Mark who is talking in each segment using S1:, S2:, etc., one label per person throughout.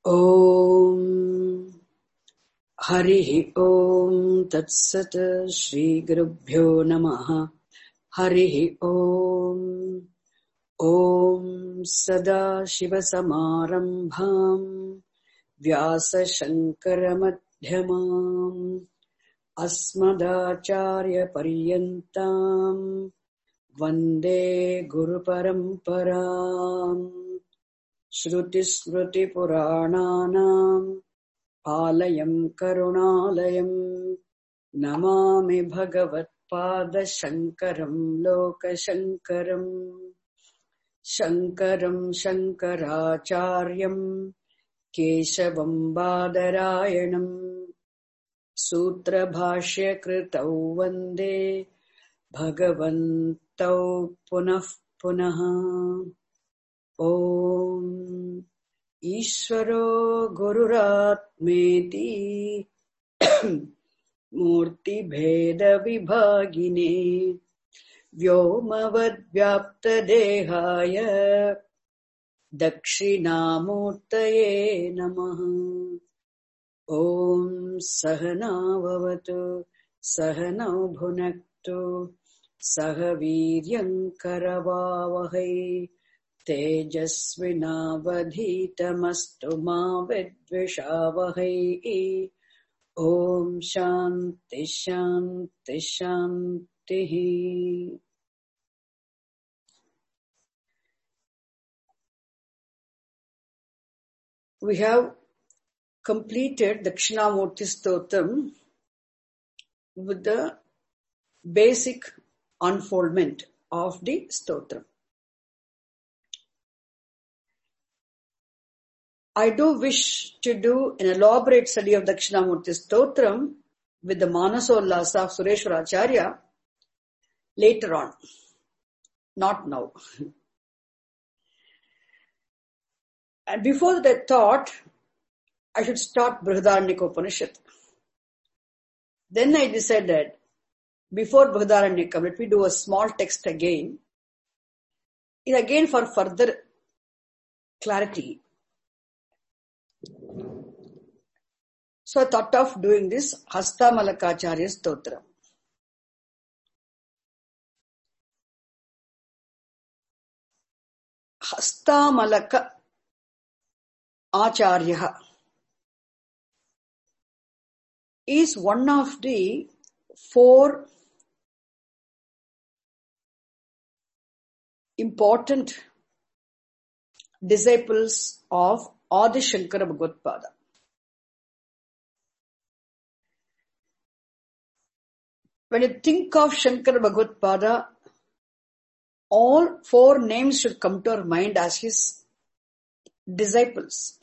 S1: ॐ हरिः ॐ तत्सत् श्रीगुरुभ्यो नमः हरिः ॐ ॐ सदाशिवसमारम्भाम् व्यासशङ्करमध्यमाम् अस्मदाचार्यपर्यन्ताम् वन्दे गुरुपरम्पराम् श्रुतिस्मृतिपुराणानाम् आलयम् करुणालयम् नमामि भगवत्पादशङ्करम् लोकशङ्करम् शङ्करम् शङ्कराचार्यम् केशवम् बादरायणम् सूत्रभाष्यकृतौ वन्दे भगवन्तौ पुनः पुनः ॐ ईश्वरो गुरुरात्मेति मूर्तिभेदविभागिने व्योमवद्व्याप्तदेहाय दक्षिणामूर्तये नमः ॐ सहना भवतु सहनौ भुनक्तु सह वीर्यङ्करवावहै तेजस्विनावधीतमस्तु मा विद्विषावहै ॐ शान्ति शान्ति शान्तिः। We have completed Dakshinamurti Stotram with the basic unfoldment of the Stotram. I do wish to do an elaborate study of Dakshinamurti Stotram with the Manasollasa of Sureshwaracharya later on, not now. And before that I thought I should start Brihadaranyaka Upanishad. Then I decided, before Brihadaranyaka, let me do a small text again. It again for further clarity. So I thought of doing this Hastamalakacharya Stotram. Hastamalaka Acharya is one of the four important disciples of Adi Shankara Bhagavad-pada. When you think of Shankara Bhagavad-pada, all four names should come to our mind as his disciples.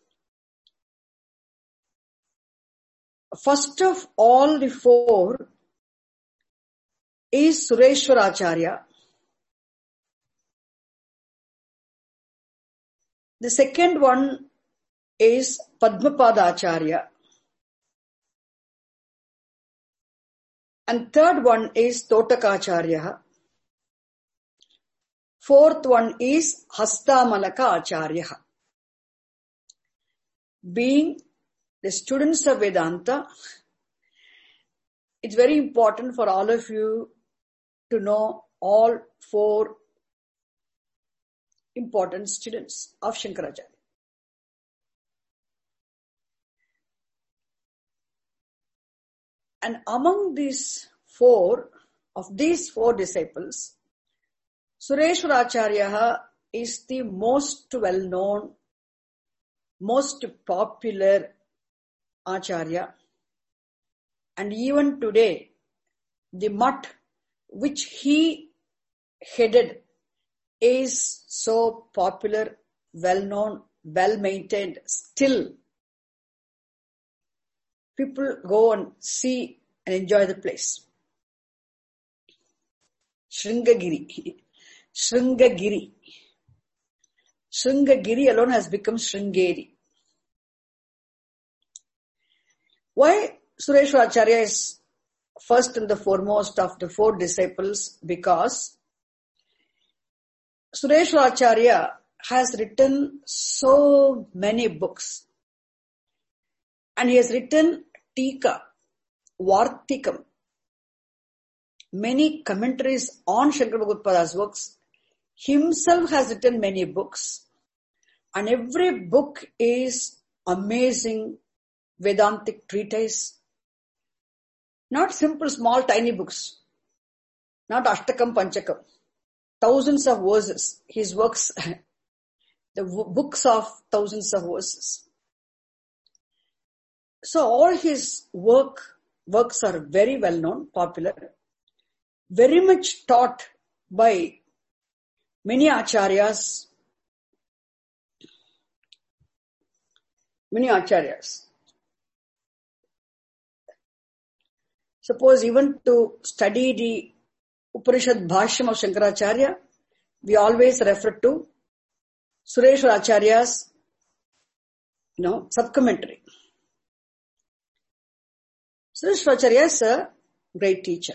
S1: First of all the four is Sureshwaracharya. The second one is Padmapada Acharya. And third one is Totakacharya. Fourth one is Hastamalaka Acharya. Being the students of Vedanta, it's very important for all of you to know all four important students of Shankaracharya. And among these four disciples, Sureshwaracharya is the most well-known, most popular Acharya. And even today, the mutt which he headed is so popular, well-known, well-maintained. Still, people go and see and enjoy the place. Sringagiri. Sringagiri. Sringagiri alone has become Sringeri. Why Sureshwaracharya is first and the foremost of the four disciples? Because Sureshwaracharya has written so many books. And he has written Tika, Vartikam, many commentaries on Shankara Bhagavad-pada's works. Himself has written many books. And every book is amazing Vedantic treatise. Not simple, small, tiny books. Not Ashtakam, Panchakam. Thousands of verses. His works, the books of thousands of verses. So all his works are very well known, popular, very much taught by many acharyas. Suppose even to study the Upanishad Bhashyam of Shankaracharya, we always refer to Sureshwar Acharya's, sub-commentary. Sureshwar Acharya is a great teacher.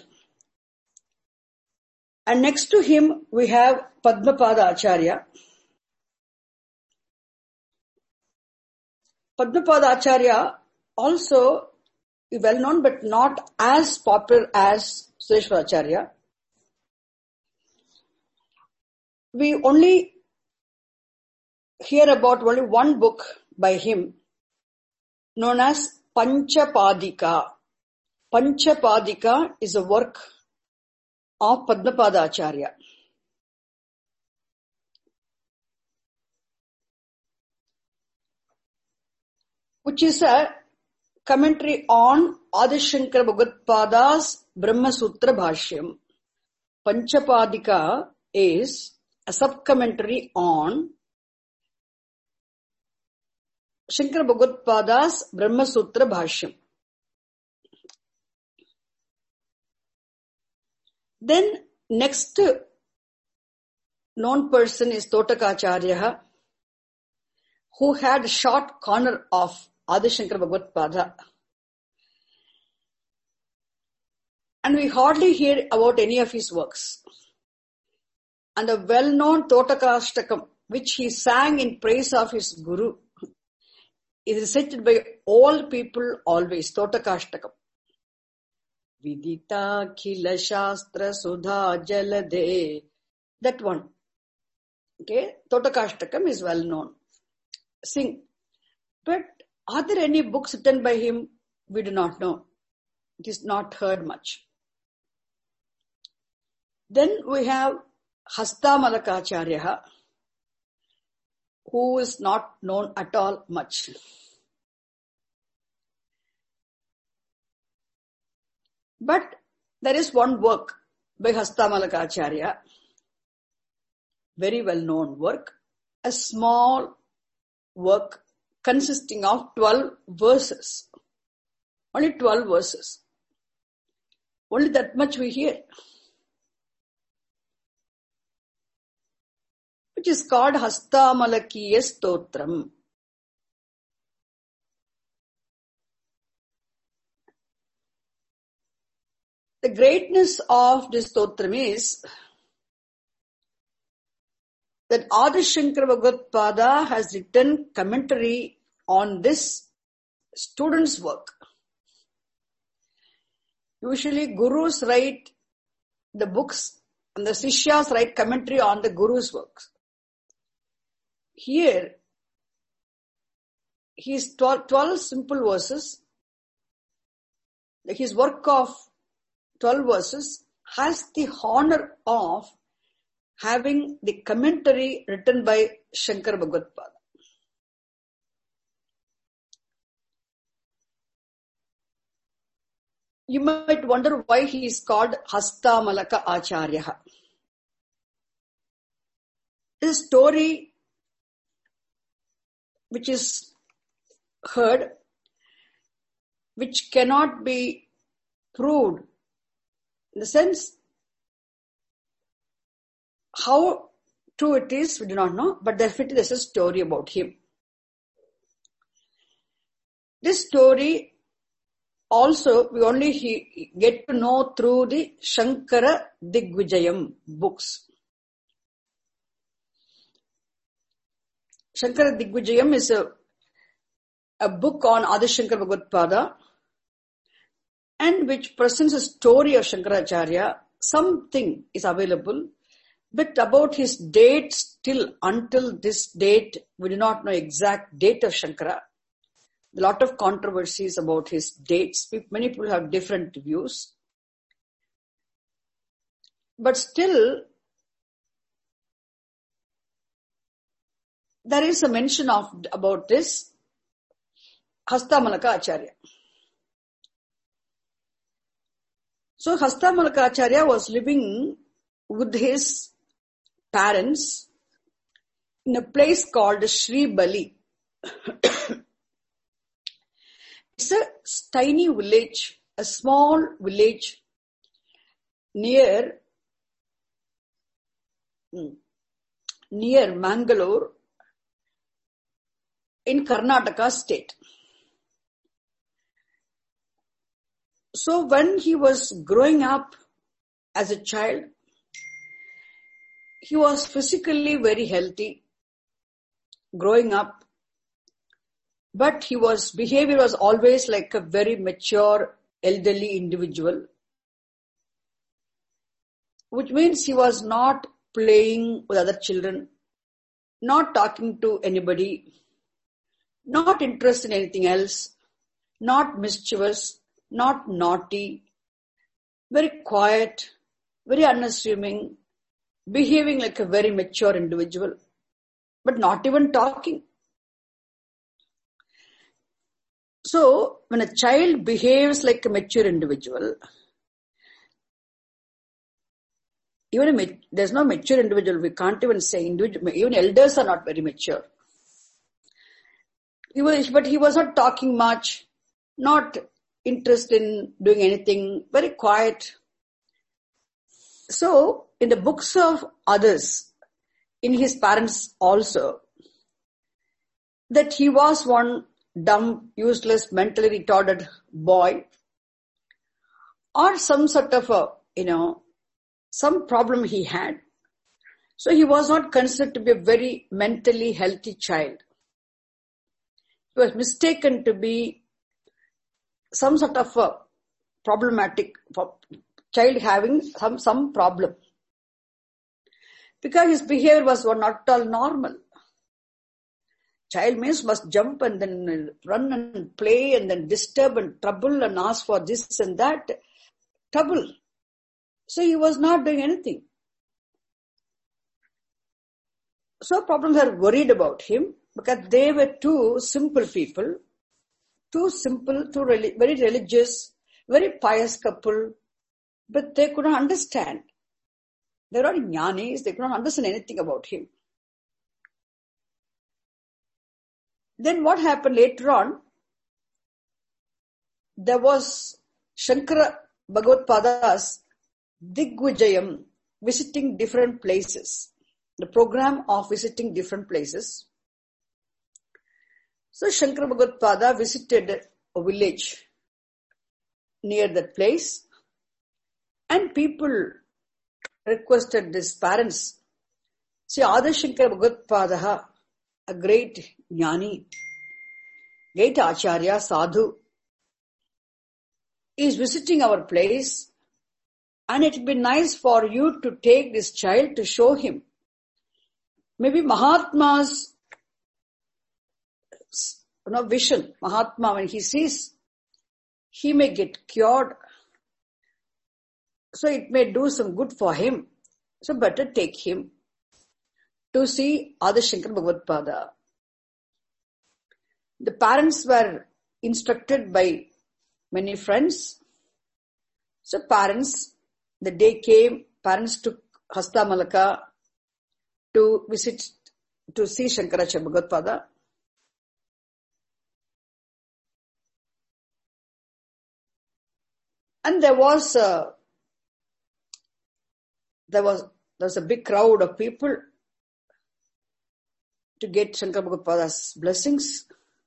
S1: And next to him, we have Padmapada Acharya. Padmapada Acharya also is well known, but not as popular as Sureshwar Acharya. We only hear about only one book by him, known as Panchapadika. Panchapadika is a work of Padmapada Acharya. Which is a commentary on Adi Shankara Bhagavad-pada's Brahma Sutra Bhashyam. Panchapadika is a sub-commentary on Shankara Bhagavad-pada's Brahma Sutra Bhashyam. Then next known person is Totakacharya, who had a short corner of Adi Shankara Bhagavad-pada. And we hardly hear about any of his works. And the well-known Totakashtakam, which he sang in praise of his Guru, is recited by all people always, Totakashtakam. Vidita Khila Shastra Sudha Jalade. That one. Okay, Totakashtakam is well known. Sing. But are there any books written by him? We do not know. It is not heard much. Then we have Hastamalakacharya, who is not known at all much. But there is one work by Hastamalakacharya, very well known work, a small work consisting of 12 verses. Only 12 verses. Only that much we hear. Which is called Hastamalakiya Stotram. The greatness of this stotram is that Adi Shankara Bhagavad-pada has written commentary on this student's work. Usually gurus write the books and the sishyas write commentary on the guru's works. Here, his 12 simple verses, his work of 12 verses has the honor of having the commentary written by Shankara Bhagavad-pada. You might wonder why he is called Hastamalaka Acharya. This story which is heard, which cannot be proved, in the sense, how true it is, we do not know, but definitely there's a story about him. This story also we only get to know through the Shankara Digvijayam books. Shankara Digvijayam is a book on Adi Shankara Bhagavad-pada, and which presents a story of Shankaracharya. Something is available, but about his date, still until this date, we do not know exact date of Shankara. A lot of controversies about his dates. Many people have different views. But still, there is a mention about this Hastamalaka Acharya. So Hastamalaka Acharya was living with his parents in a place called Sri Bali. It's a tiny village, a small village near Mangalore in Karnataka state. So when he was growing up as a child, he was physically very healthy, growing up, but behavior was always like a very mature, elderly individual, which means he was not playing with other children, not talking to anybody, not interested in anything else, not mischievous, not naughty, very quiet, very unassuming, behaving like a very mature individual, but not even talking. So, when a child behaves like a mature individual, there's no mature individual, we can't even say even elders are not very mature. But he was not talking much, not interested in doing anything, very quiet. So, in the books of others, in his parents also, that he was one dumb, useless, mentally retarded boy, or some sort of some problem he had. So he was not considered to be a very mentally healthy child. He was mistaken to be some sort of a problematic child having some problem. Because his behavior was not at all normal. Child means must jump and then run and play and then disturb and trouble and ask for this and that. Trouble. So he was not doing anything. So problems are worried about him because they were two simple people, very religious, very pious couple, but they could not understand. They were not jnanis, they could not understand anything about him. Then what happened later on, there was Shankara Bhagavad-pada's Digvijayam, visiting different places, the program of visiting different places. So Shankara Bhagavad-pada visited a village near that place, and people requested his parents, see Adi Shankara Bhagavad-pada, a great jnani, great acharya, sadhu, is visiting our place, and it would be nice for you to take this child to show him. Maybe Mahatma's vision, Mahatma, when he sees, he may get cured. So it may do some good for him. So better take him to see Adi Shankara Bhagavad-pada. The parents were instructed by many friends. So the day came, parents took Hastamalaka to visit, to see Shankaracharya Bhagavad-pada. And there was a big crowd of people to get Shankara Bhagavad-pada's blessings.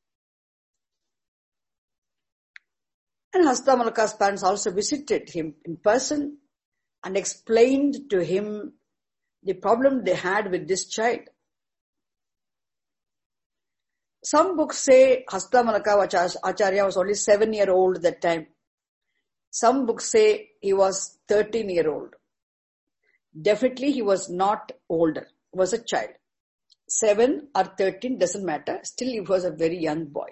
S1: And Hastamalaka's parents also visited him in person and explained to him the problem they had with this child. Some books say Hastamalaka Acharya was only 7-year-old at that time. Some books say he was 13-year-old. Definitely he was not older. He was a child. 7 or 13 doesn't matter. Still he was a very young boy.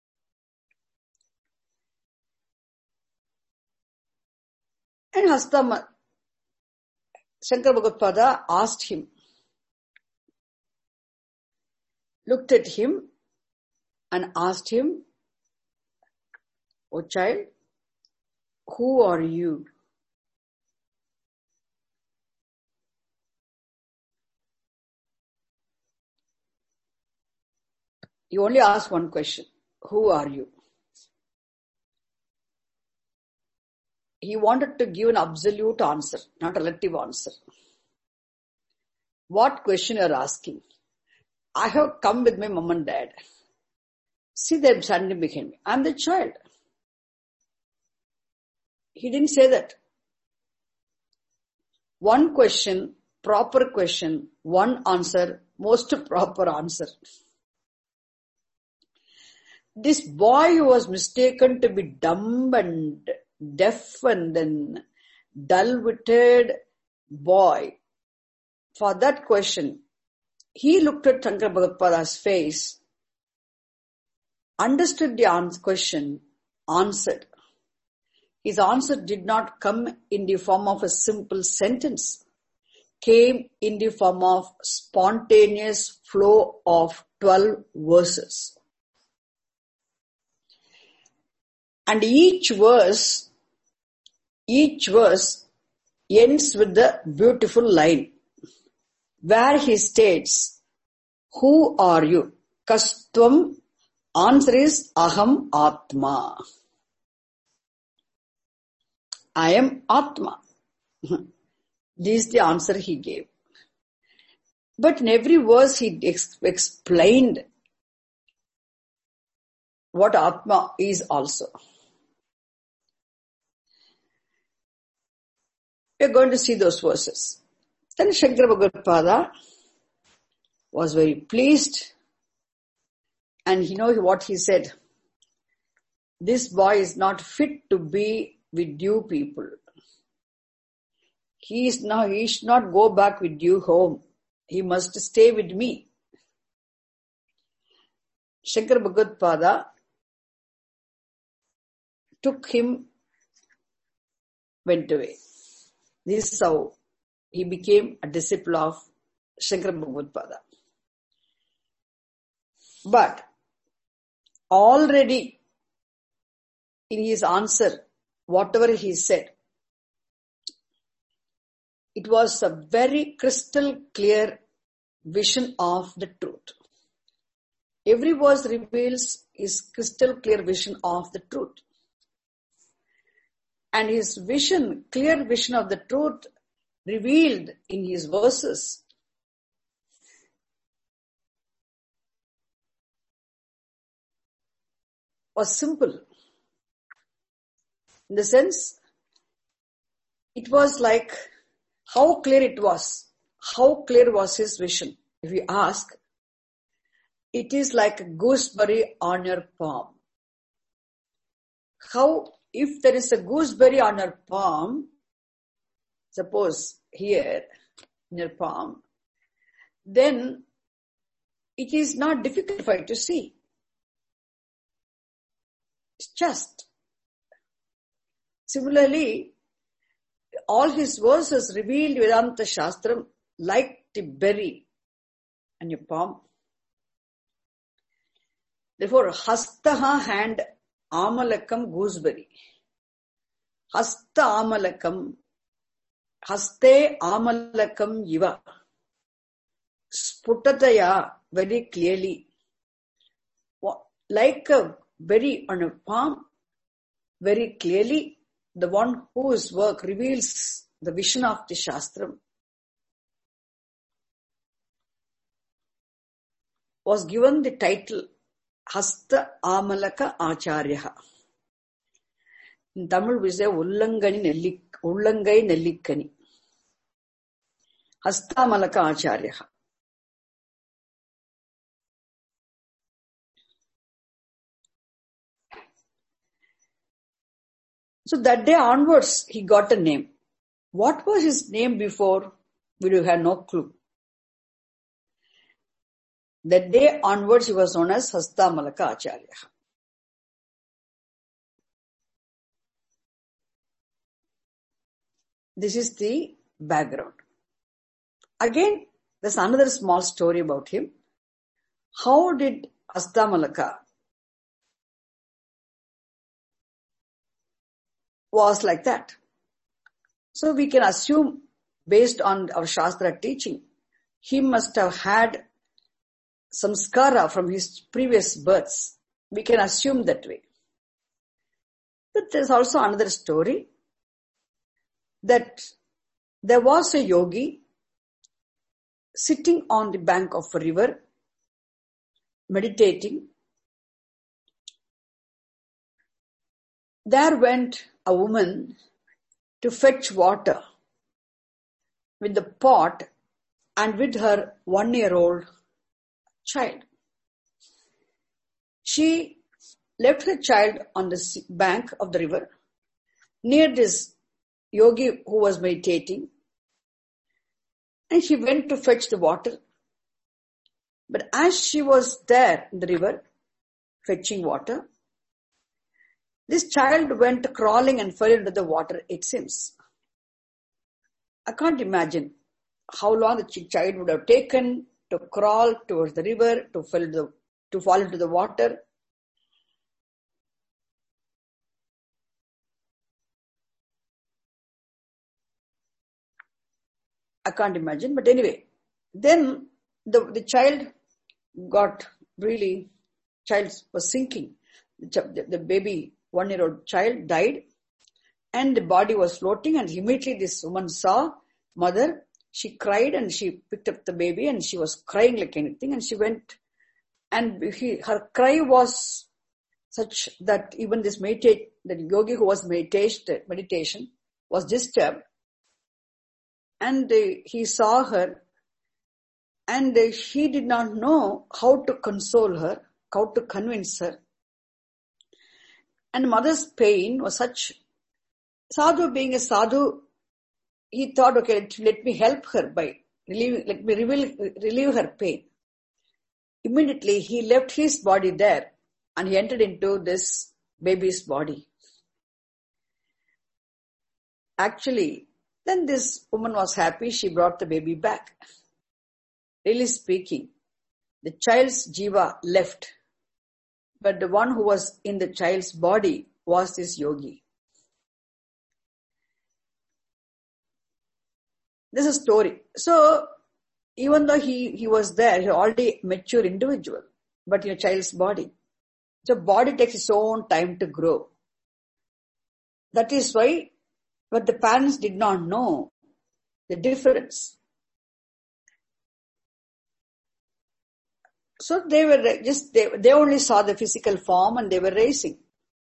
S1: And Shankara Bhagavad asked him, looked at him and asked him, "O child, who are you?" He only asked one question, "Who are you?" He wanted to give an absolute answer, not a relative answer. What question you are asking? I have come with my mom and dad. See them standing behind me. I am the child. He didn't say that. One question, proper question, one answer, most proper answer. This boy who was mistaken to be dumb and deaf and then dull-witted boy, for that question, he looked at Shankara Bhagavad face, understood the question, answered. His answer did not come in the form of a simple sentence, came in the form of spontaneous flow of 12 verses. And each verse ends with the beautiful line where he states, "Who are you?" Kastvam, answer is Aham Atma. I am Atma. This is the answer he gave. But in every verse he explained what Atma is also. We are going to see those verses. Then Shankara Bhagavad was very pleased, and you know what he said? This boy is not fit to be with you people. He should not go back with you home. He must stay with me. Shankara Bhagavad took him, went away. This is how he became a disciple of Shankara Bhagavad. But already in his answer, whatever he said, it was a very crystal clear vision of the truth. Every verse reveals his crystal clear vision of the truth. And his vision, clear vision of the truth revealed in his verses was simple. In the sense, it was like how clear it was. How clear was his vision? If you ask, it is like a gooseberry on your palm. How, if there is a gooseberry on your palm, suppose here in your palm, then it is not difficult for you to see. It's just. Similarly, all his verses revealed Vedanta Shastram like the berry on your palm. Therefore, Hastaha hand, Amalakam gooseberry. Hasta Amalakam, Haste Amalakam Yiva. Sputataya, very clearly. Like a berry on a palm, very clearly, the one whose work reveals the vision of the Shastram was given the title Hasta Amalaka Acharyaha. In Tamil we say Ullangai Nellikkani. Hasta Amalaka Acharyaha. So that day onwards, he got a name. What was his name before? We do have no clue. That day onwards, he was known as Hastamalaka Acharya. This is the background. Again, there's another small story about him. How did Hastamalaka was like that? So we can assume, based on our Shastra teaching, he must have had samskara from his previous births. We can assume that way. But there's also another story that there was a yogi sitting on the bank of a river, meditating. There went a woman to fetch water with the pot and with her 1-year-old child. She left her child on the bank of the river near this yogi who was meditating, and she went to fetch the water. But as she was there in the river fetching water, this child went crawling and fell into the water, it seems. I can't imagine how long the child would have taken to crawl towards the river, to fall into the water. I can't imagine, but anyway, then the child was sinking. The baby 1-year-old child died and the body was floating, and immediately this woman saw mother. She cried and she picked up the baby and she was crying like anything, and she went, and her cry was such that even this the yogi who was meditation was disturbed, and he saw her, and he did not know how to console her, how to convince her. And mother's pain was such. Sadhu being a sadhu, he thought, okay, let me help her by relieve her pain. Immediately he left his body there and he entered into this baby's body. Actually, then this woman was happy, she brought the baby back. Really speaking, the child's jiva left, but the one who was in the child's body was this yogi. This is a story. So, even though he was there, he already mature individual, but in a child's body. So, body takes its own time to grow. That is why, but the parents did not know the difference. So, they only saw the physical form and they were raising.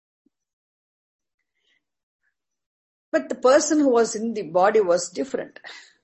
S1: But the person who was in the body was different.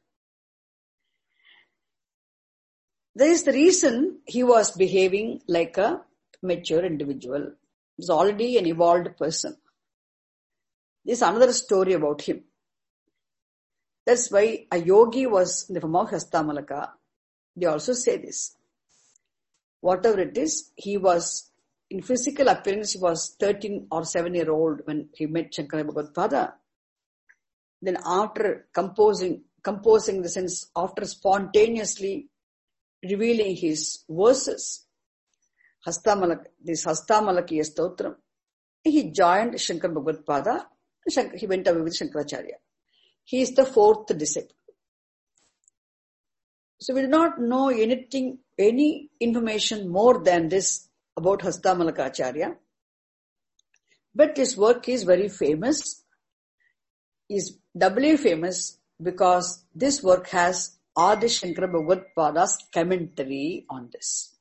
S1: There is the reason he was behaving like a mature individual. He was already an evolved person. This is another story about him. That's why a yogi was in the form of Hastamalaka. They also say this. Whatever it is, he was, in physical appearance, he was 13 or 7-year-old when he met Shankara Bhagavad-pada. Then after composing in the sense, after spontaneously revealing his verses, this Hastamalakya Stotram, he joined Shankara Bhagavad-pada. He went away with Shankaracharya. He is the 4th disciple. So we do not know any information more than this about Hastamalaka Acharya. But his work is very famous, is doubly famous because this work has Adi Shankara Bhagavad-pada's commentary on this.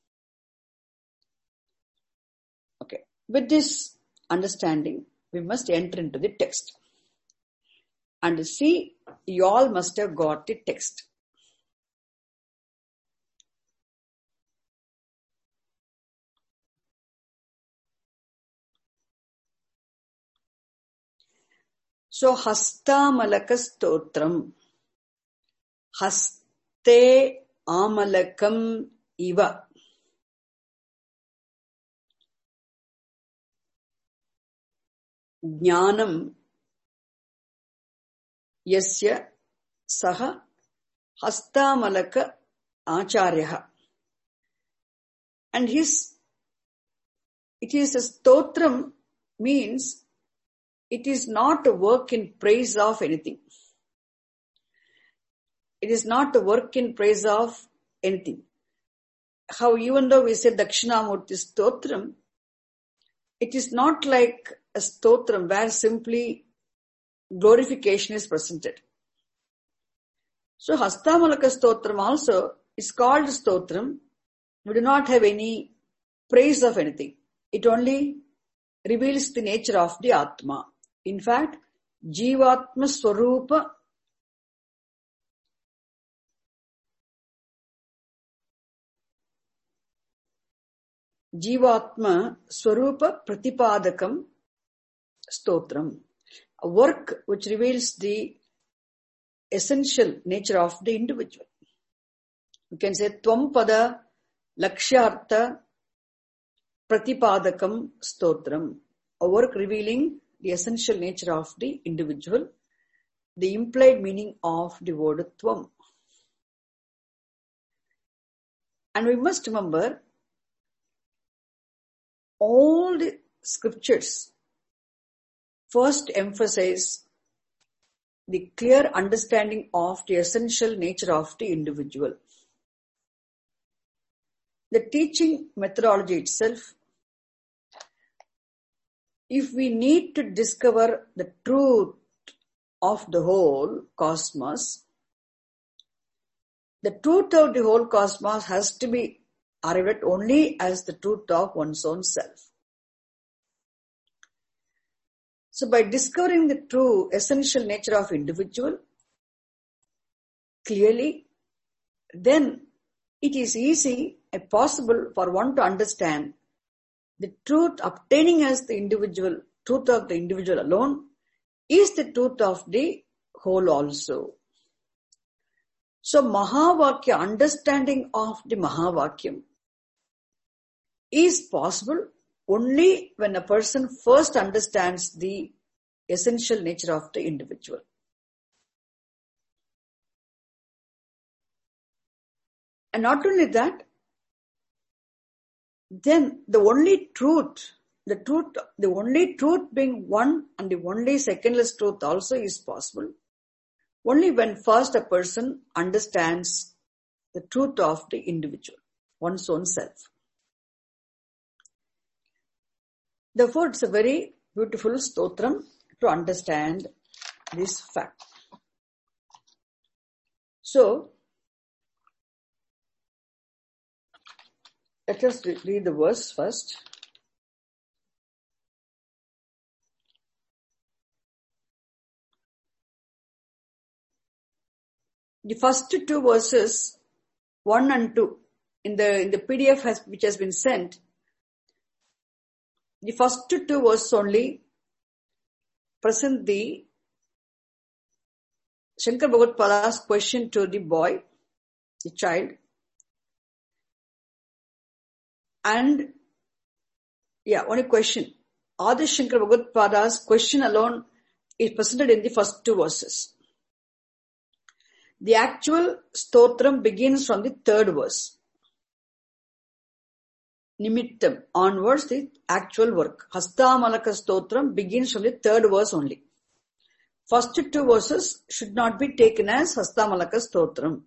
S1: Okay. With this understanding, we must enter into the text. And see, you all must have got the text. So, Hastamalaka Stotram. Haste Amalakam Iva. Jnanam Yasya Saha Hastamalaka Acharyaha. And it is a stotram means it is not a work in praise of anything. It is not a work in praise of anything. How even though we say Dakshinamurti Stotram, it is not like a stotram where simply glorification is presented. So Hastamalaka Stotram also is called Stotram. We do not have any praise of anything. It only reveals the nature of the Atma. In fact, Jivatma Swarupa Pratipadakam Stotram. A work which reveals the essential nature of the individual. You can say Tvam Lakshyartha Pratipadakam Stotram. A work revealing the essential nature of the individual, the implied meaning of the word Tvam. And we must remember, all the scriptures first emphasize the clear understanding of the essential nature of the individual. The teaching methodology itself, if we need to discover the truth of the whole cosmos, the truth of the whole cosmos has to be arrived at only as the truth of one's own self. So by discovering the true essential nature of individual clearly, then it is easy and possible for one to understand the truth obtaining as the individual, truth of the individual alone is the truth of the whole also. So Mahavakya, understanding of the Mahavakyam, is possible only when a person first understands the essential nature of the individual. And not only that, then the only truth being one and the only secondless truth also is possible only when first a person understands the truth of the individual, one's own self. Therefore, it's a very beautiful stotram to understand this fact. So, let us read the verse first. The first two verses, 1 and 2, in the PDF which has been sent, the first two verses only present the Shankar Bhagavad-pada's question to the boy, the child. And, only question. Adi Shankar Bhagavad-pada's question alone is presented in the first two verses. The actual stotram begins from the third verse. Nimittam onwards, the actual work. Hastamalaka stotram begins from the third verse only. First two verses should not be taken as Hastamalaka stotram.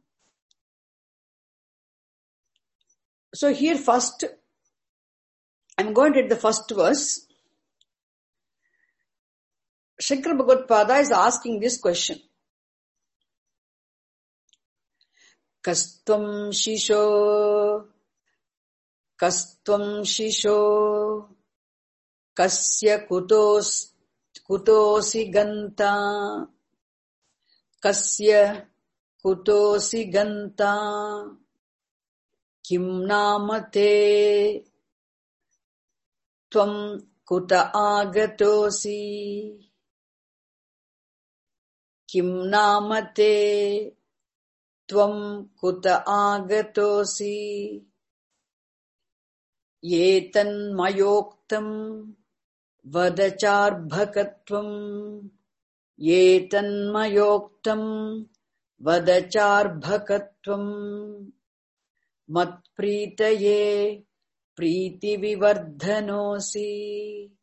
S1: So here first, I'm going to read the first verse. Shankara Bhagavad-pada is asking this question. Kastvam shisho kasya kutosi ganta kim namate tvam kuta agatosi. Kim namate tvam kuta agatosi yetan mayoktam vadacharbhakatvam yetan mayoktam vadacharbhakatvam matpritaye priti vivardhanosi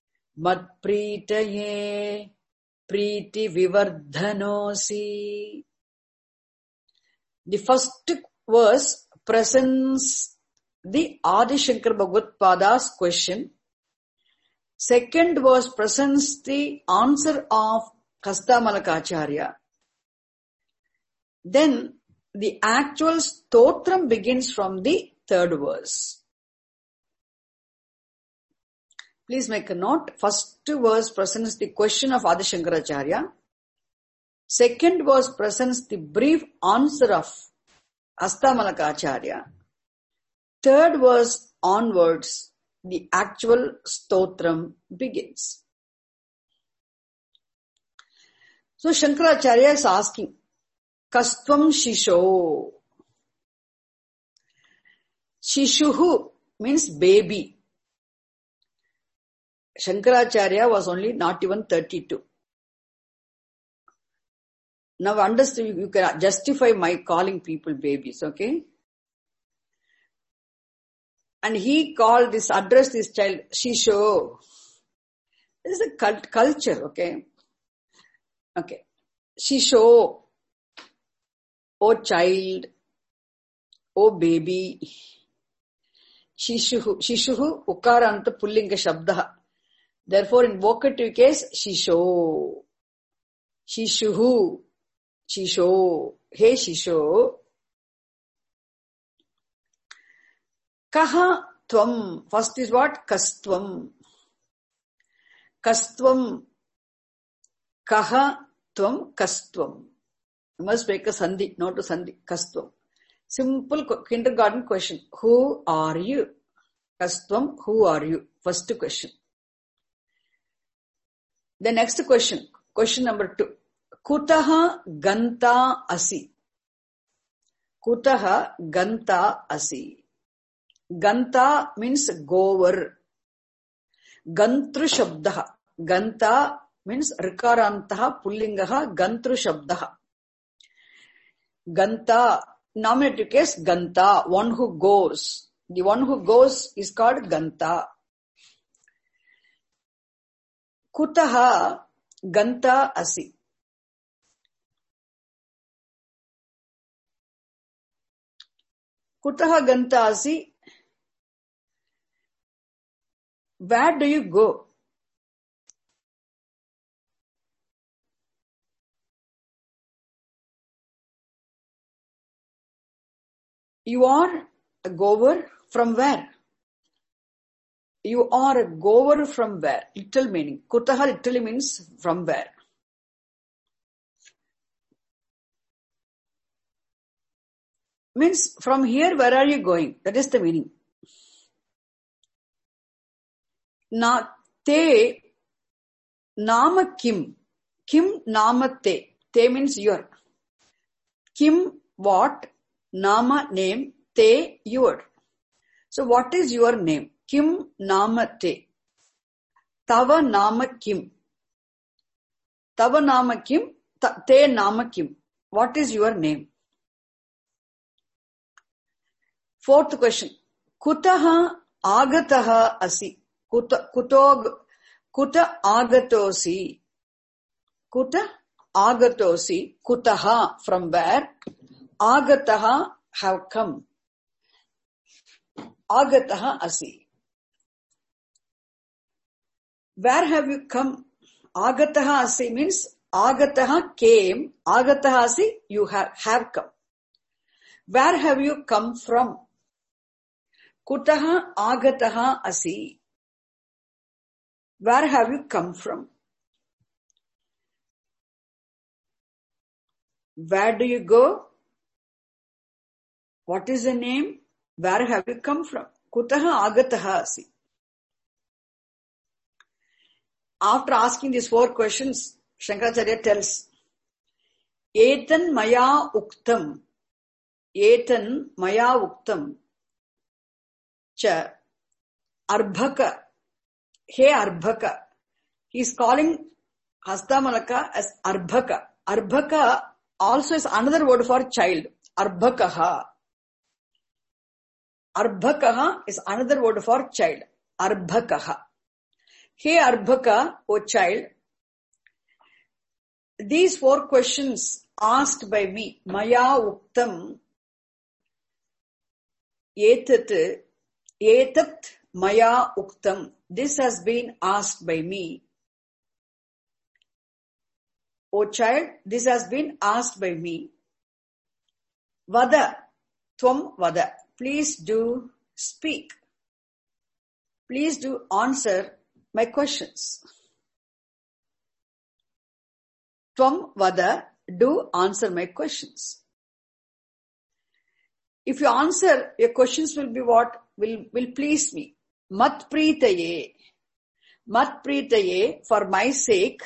S1: matpritaye priti vivardhanosi. The first verse presents the Adi Shankara Bhagavad Pada's question. Second verse presents the answer of Hastamalakacharya. Then the actual stotram begins from the third verse. Please make a note. First verse presents the question of Adi Shankaracharya. Second verse presents the brief answer of Hastamalakacharya. Third verse onwards, the actual stotram begins. So Shankaracharya is asking, Kastvam Shisho. Shishuhu means baby. Shankaracharya was only not even 32. Now understand, you can justify my calling people babies, okay? And he addressed this child, Shisho. This is a culture, okay? Okay. Shisho. Oh child. Oh baby. Shishuhu ukaranta pullinga shabdaha. Therefore, in vocative case, Shisho. Shishuhu. Shisho. Hey Shisho. Kaha tvam. First is what? Kastvam. Kastvam. Kaha tvam kastvam. You must make a sandhi, not a sandhi. Kastvam. Simple kindergarten question. Who are you? Kastvam, who are you? First question. The next question. Question number 2. Kutaha ganta asi. Kutaha ganta asi. Ganta means goer. Gantru shabdaha. Ganta means rikarantaha pullingaha gantru shabdaha. Ganta, nominative case, Ganta, one who goes. The one who goes is called Ganta. Kutaha Ganta asi. Kutaha Ganta asi. Where do you go? You are a goer from where? You are a goer from where? Literal meaning. Kutaha literally means from where. Means from here, where are you going? That is the meaning. Na te nama kim. Kim nama te. Te means your. Kim what? Nama name. Te your. So what is your name? Kim nama te. Tava nama kim. Tava nama kim. Te nama kim. What is your name? Fourth question. Kutaha agataha asi. Kuta agatosi. Kuta agatosi. Kutaha from where? Agataha have come. Agataha asi. Where have you come? Agataha asi means agataha came. Agataha asi you have come. Where have you come from? Kutaha agataha asi. Where have you come from? Where do you go? What is the name? Where have you come from? Kutaha agataha asi. After asking these 4 questions, Shankaracharya tells, Etan maya uktam. Etan maya uktam. Cha. Arbhaka. Hey Arbhaka. He is calling Hastamalaka as Arbhaka. Arbhaka also is another word for child. Arbhakaha. Arbhakaha is another word for child. Arbhakaha. Hey Arbhaka, O child. These 4 questions asked by me. Maya uktam. Etat maya uktam. This has been asked by me. O child, this has been asked by me. Vada, tvam vada. Please do speak. Please do answer my questions. Tvam vada, do answer my questions. If you answer, your questions will be what? Will please me. Mat pritaye. Mat pritaye, for my sake.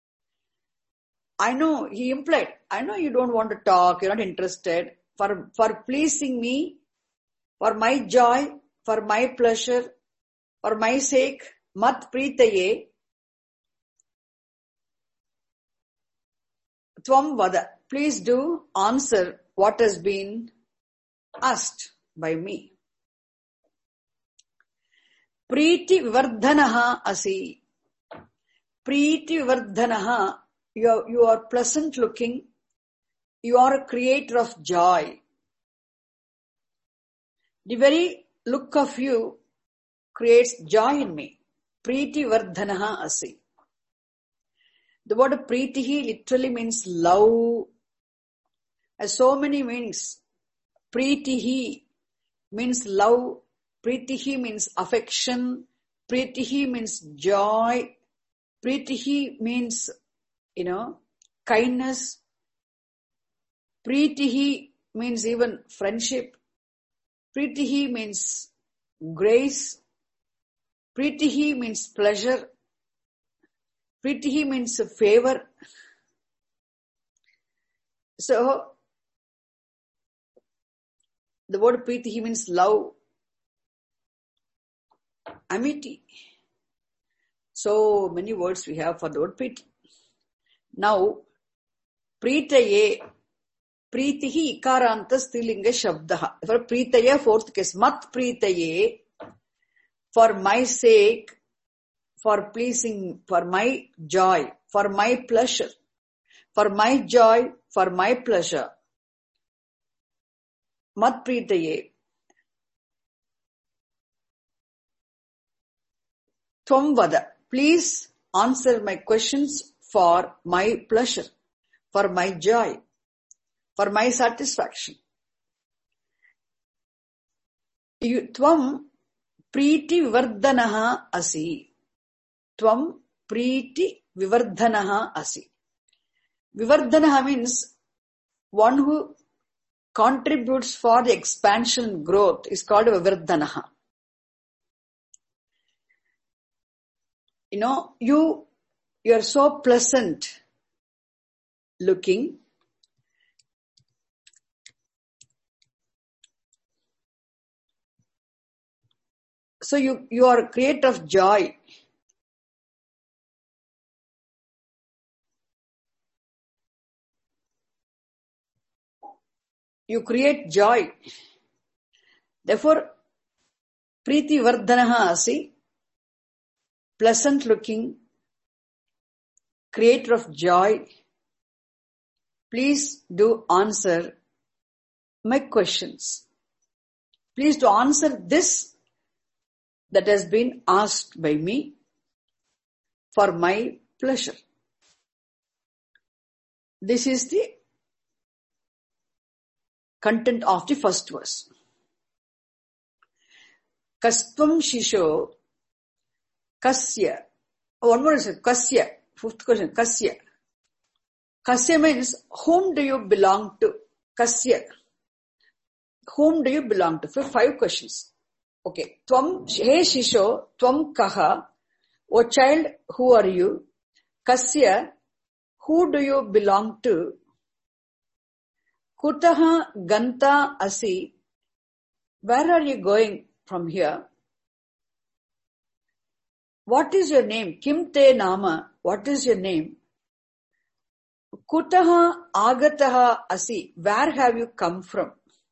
S1: I know, he implied, I know you don't want to talk, you're not interested. For pleasing me, for my joy, for my pleasure, for my sake, mat pritaye, tvam vada. Please do answer what has been asked by me. Priti vivardhanaha asi. Priti vivardhanaha. You are pleasant looking. You are a creator of joy. The very look of you creates joy in me. Priti vardhanaha asi. The word pritihi literally means love. Has so many meanings. Pritihi means love. Pritihi means affection. Pritihi means joy. Pritihi means kindness. Pritihi means even friendship. Pritihi means grace. Pritihi means pleasure. Pritihi means favor. So, the word pritihi means love, amity. So many words we have for the word priti. Now, pritaye, pritihi ikaranta stilinga shabdaha. For pritaye, 4th case, mat pritaye, for my sake, for pleasing, for my joy, for my pleasure, for my joy, for my pleasure. Mat pritaye. Tvam vada. Please answer my questions for my pleasure, for my joy, for my satisfaction. Tvam priti vivardhanaha asi. Tvam priti vivardhanaha asi. Vivardhanaha means one who contributes for the expansion and growth is called vivardhanaha. You are so pleasant looking. So you are a creator of joy. You create joy. Therefore, priti vardhanaha asi, pleasant looking, creator of joy. Please do answer my questions. Please do answer this that has been asked by me for my pleasure. This is the content of the first verse. Kastvam shisho kasya. One more is kasya. 5th question, kasya. Kasya means whom do you belong to? Kasya. Whom do you belong to? 5 questions. Okay. Tvam, hey shisho, tvam kaha. O child, who are you? Kasya, who do you belong to? Kutaha Ganta Asi. Where are you going from here? What is your name? Kim te nama. What is your name? Kutaha Agataha Asi. Where have you come from?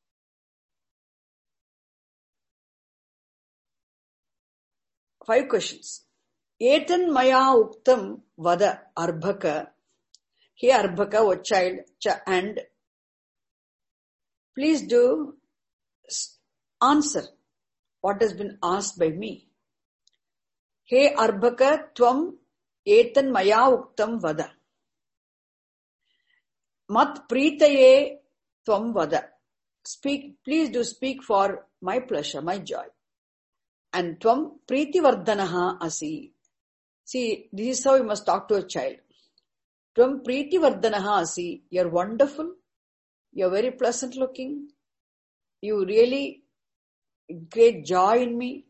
S1: Five questions. Etan Maya Uktam Vada Arbhaka. Hey Arbhaka, O child, and please do answer what has been asked by me. Hey Arbhaka, Tvam Etan Maya Uktam Vada. Mat Pritaye Tvam Vada. Speak, please do speak for my pleasure, my joy. And Tvam Priti Vardhanaha Asi. See, this is how you must talk to a child. Tvam Priti Vardhanaha Asi. You're wonderful. You're very pleasant looking. You really create joy in me.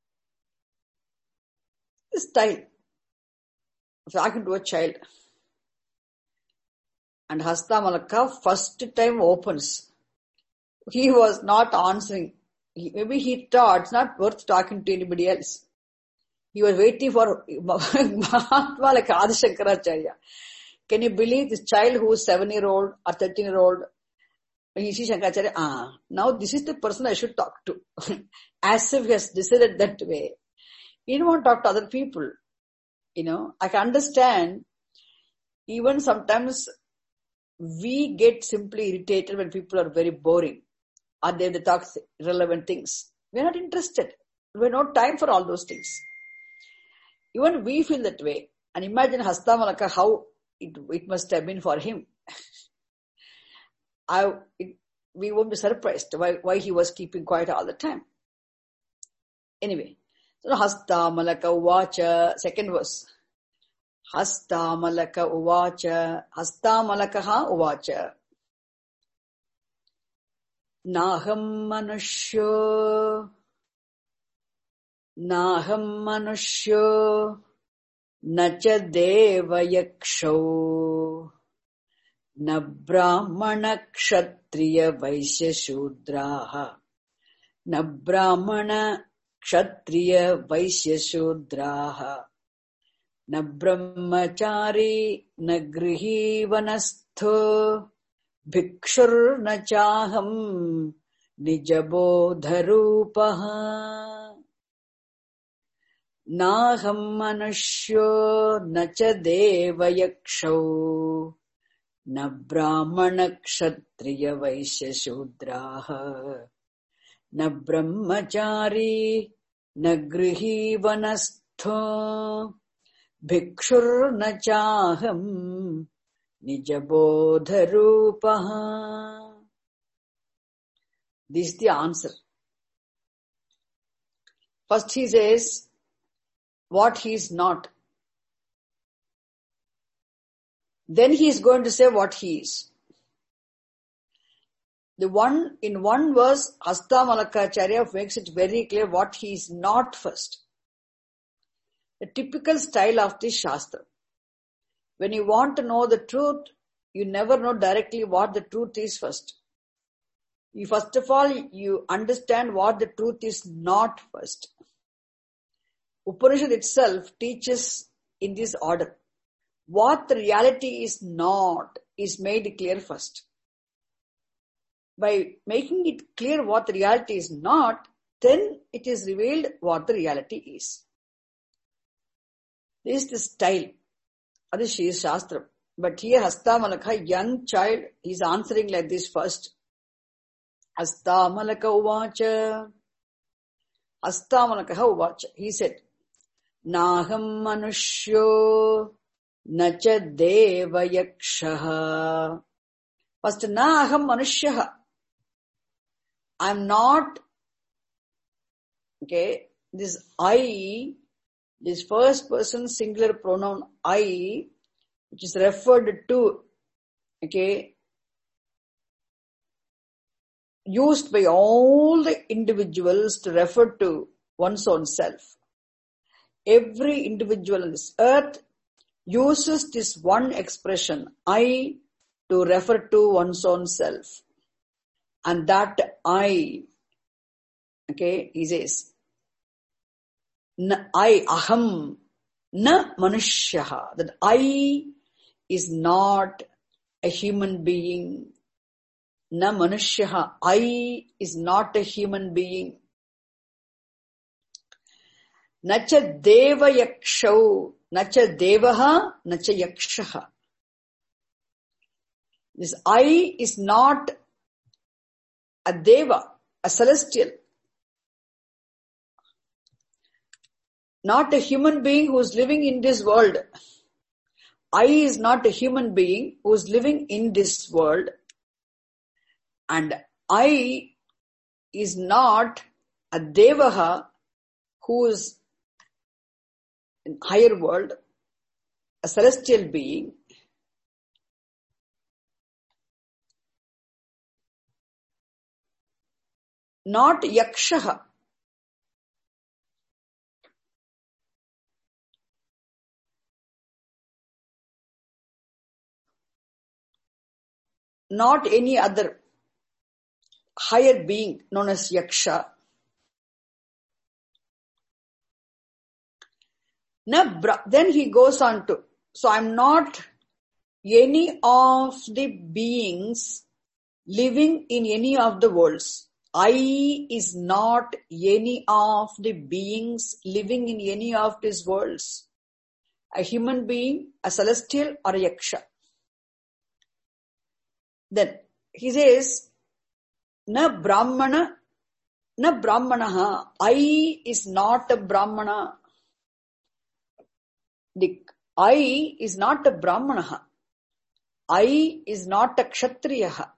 S1: This style of talking to a child. And Hastamalaka first time opens. He was not answering. Maybe he thought it's not worth talking to anybody else. He was waiting for Mahatma like Adi Shankaracharya. Can you believe this child who is 7-year-old or 13-year-old? When he sees Shankaracharya, now this is the person I should talk to. As if he has decided that way. He didn't want to talk to other people. I can understand. Even sometimes we get simply irritated when people are very boring. Or they talk irrelevant things. We are not interested. We have no time for all those things. Even we feel that way. And imagine Hastamalaka, how it must have been for him. We won't be surprised why he was keeping quiet all the time. Anyway, so Hastamalaka Uvacha, second verse. Hastamalaka Uvacha, Hastamalakaha Uvacha. Naham Manushyo, Nacha Deva Yaksho, Na Brahmana Kshatriya Vaishya Shudraha, Na Brahmana Kshatriya Vaishya Shudraha, Na Brahmachari, Na Grihi Vanastho, Bhikshur na chaham nijabodharupaha. Naham manushyo nacha deva yaksho na brahmana kshatriya vaishya shudraha na brahmachari na grihi vanastho bhikshur na chaham Nijabodharupaha. This is the answer. First he says what he is not. Then he is going to say what he is. In one verse, Hastamalakacharya makes it very clear what he is not first. The typical style of this Shastra. When you want to know the truth, you never know directly what the truth is first. First of all, you understand what the truth is not first. Upanishad itself teaches in this order. What the reality is not is made clear first. By making it clear what the reality is not, then it is revealed what the reality is. This is the style. This is Shastra. But here Hastamalaka, young child, he is answering like this first. Hastamalaka uvacha. Hastamalaka uvacha. He said, Naham manushyo nacha deva yakshaha. First, Naham manushyaha. I am not, this I, this first person singular pronoun I, which is referred to, used by all the individuals to refer to one's own self. Every individual on this earth uses this one expression, I, to refer to one's own self. And that I, okay, he says, I, aham, na manushyaha, that I is not a human being. Na manushyaha, I is not a human being. Nacha deva yakshau, nacha devaha, nacha yakshaha. This I is not a deva, a celestial. Not a human being who is living in this world. I is not a human being who is living in this world. And I is not a devaha who is in higher world, a celestial being. Not yakshaha. Not any other higher being known as yaksha. Then he goes on to, so I'm not any of the beings living in any of the worlds. I is not any of the beings living in any of these worlds. A human being, a celestial, or a yaksha. Then he says, na brahmanaha. I is not a brahmana. The I is not a brahmanaha. I is not a kshatriyaha.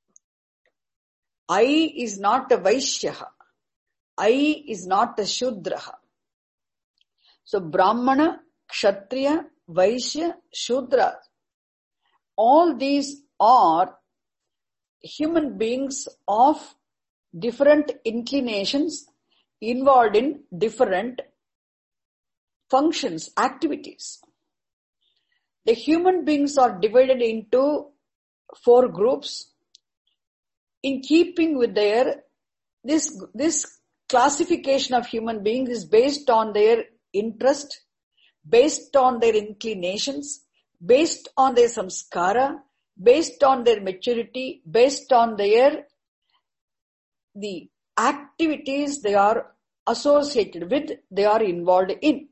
S1: I is not a vaishyaha. I is not a shudraha. So brahmana, kshatriya, vaishya, shudra, all these are human beings of different inclinations involved in different functions, activities. The human beings are divided into 4 groups in keeping with their, this classification of human beings is based on their interest, based on their inclinations, based on their samskara, based on their maturity, based on the activities they are associated with, they are involved in.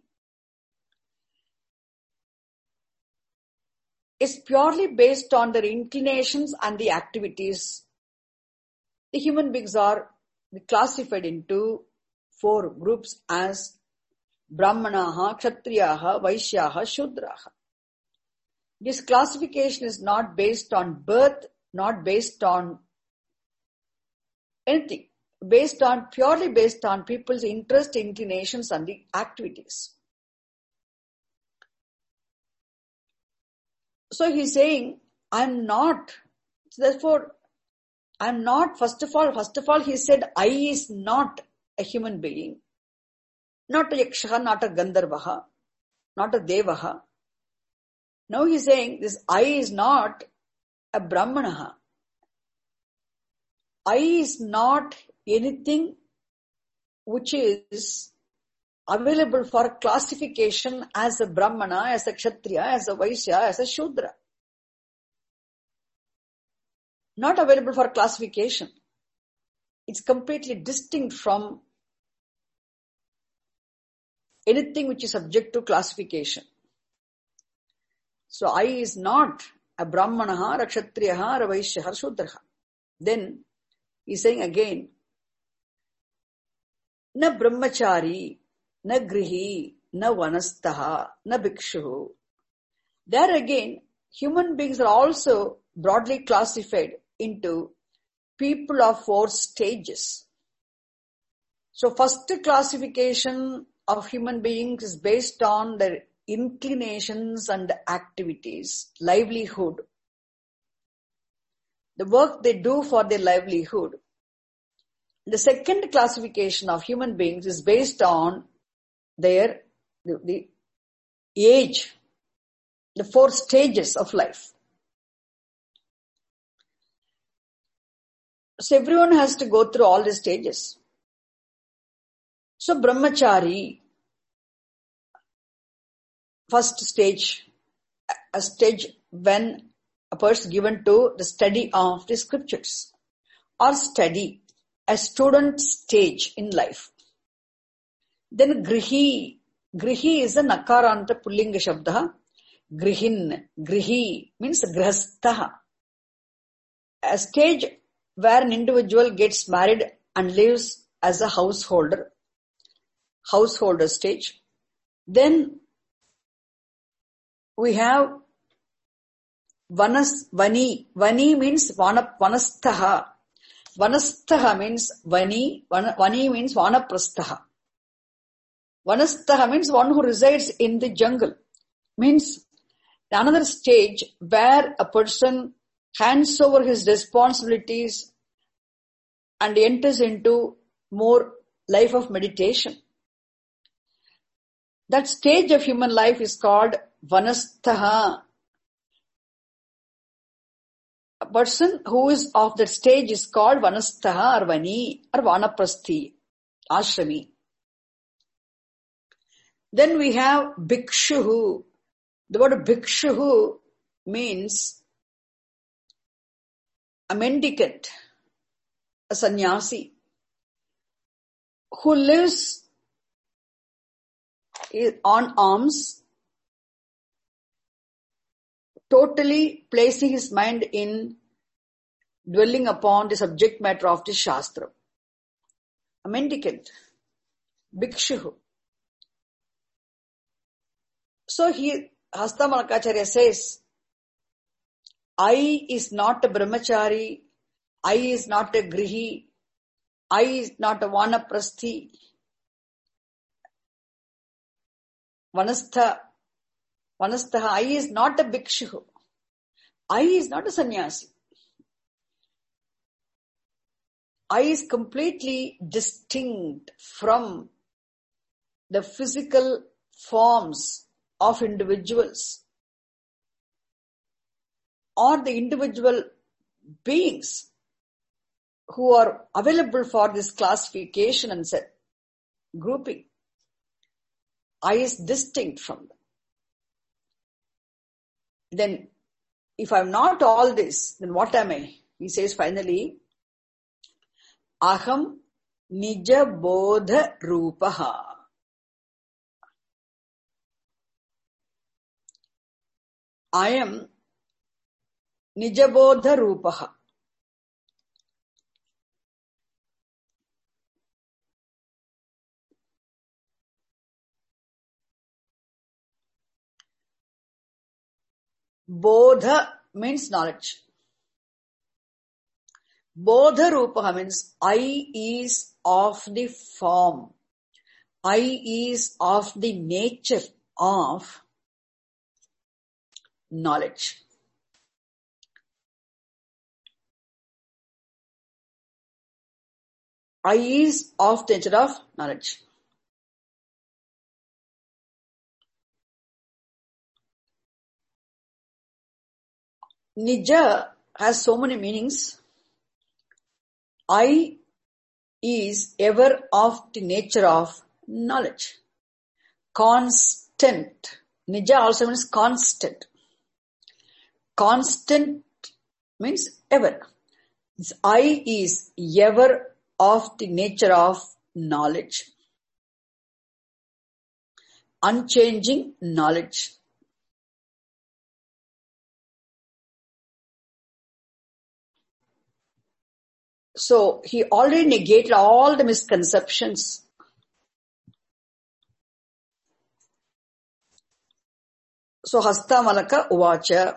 S1: It's purely based on their inclinations and the activities. The human beings are classified into 4 groups as Brahmanaha, Kshatriyaha, Vaishyaha, Shudraha. This classification is not based on birth, not based on anything, purely based on people's interest, inclinations, and the activities. So he's saying, I'm not, therefore, I'm not, first of all, he said, I is not a human being, not a yakshaha, not a gandharvaha, not a devaha. Now he's saying, this I is not a brahmanaha. I is not anything which is available for classification as a brahmana, as a kshatriya, as a vaishya, as a shudra. Not available for classification. It's completely distinct from anything which is subject to classification. So I is not a brahmanaha, a kshatriyaha, a vaishyaha, a shudraha. Then he's saying again, na brahmachari, na grihi, na vanastaha, na bhikshu. There again, human beings are also broadly classified into people of 4 stages. So first classification of human beings is based on their inclinations and activities, livelihood, the work they do for their livelihood. The second classification of human beings is based on the age, the 4 stages of life. So everyone has to go through all the stages. So brahmachari, first stage, a stage when a person given to the study of the scriptures or study, a student stage in life. Then grihi. Grihi is a nakaranta pullinga shabda. Grihin. Grihi means grihastha. A stage where an individual gets married and lives as a householder. Householder stage. Then we have vani. Vani means vanasthaha. Vanasthaha means vani. Vani means vanaprasthaha. Vanasthaha means one who resides in the jungle. Means another stage where a person hands over his responsibilities and enters into more life of meditation. That stage of human life is called vanasthaha. A person who is of that stage is called vanasthaha or vani or vanaprasthi, ashrami. Then we have bhikshuhu. The word bhikshuhu means a mendicant, a sannyasi, who lives on alms, totally placing his mind in dwelling upon the subject matter of the Shastra. A mendicant, bhikshuhu. So Hasta Malakacharya says, I is not a brahmachari, I is not a grihi, I is not a vanaprasthi, vanastha, I is not a bhikshu, I is not a sannyasi. I is completely distinct from the physical forms of individuals or the individual beings who are available for this classification and grouping. I is distinct from them. Then, if I'm not all this, then what am I? He says finally, Aham Nija Bodha Rupaha. I am Nijabodha Rupaha. Bodha means knowledge. Bodha Rupaha means I is of the form. I is of the nature of knowledge. I is of the nature of knowledge. Nija has so many meanings. I is ever of the nature of knowledge. Constant. Nija also means constant. Constant means ever. This I is ever of the nature of knowledge. Unchanging knowledge. So he already negated all the misconceptions. So Hasta Malaka uvacha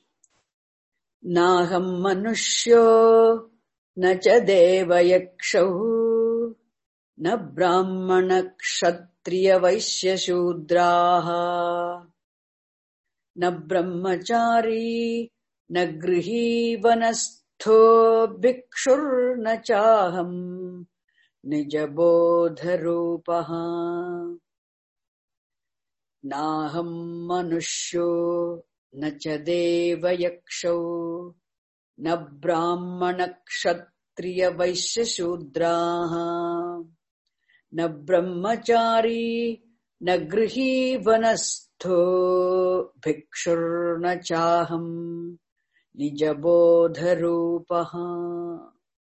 S1: Naham manushyo na cha deva yakshau na brahmana kshatriya vaishya shudraha na brahmachari na grihi vanastho bhikshur na chaham nijabodha rupaha. Naham manushyo na cha deva yakshau na brahmana kshatriya kshatriya vaishya shudraha na brahmachari na grihi vanastho bhikshur na chaham nijabodharupaha.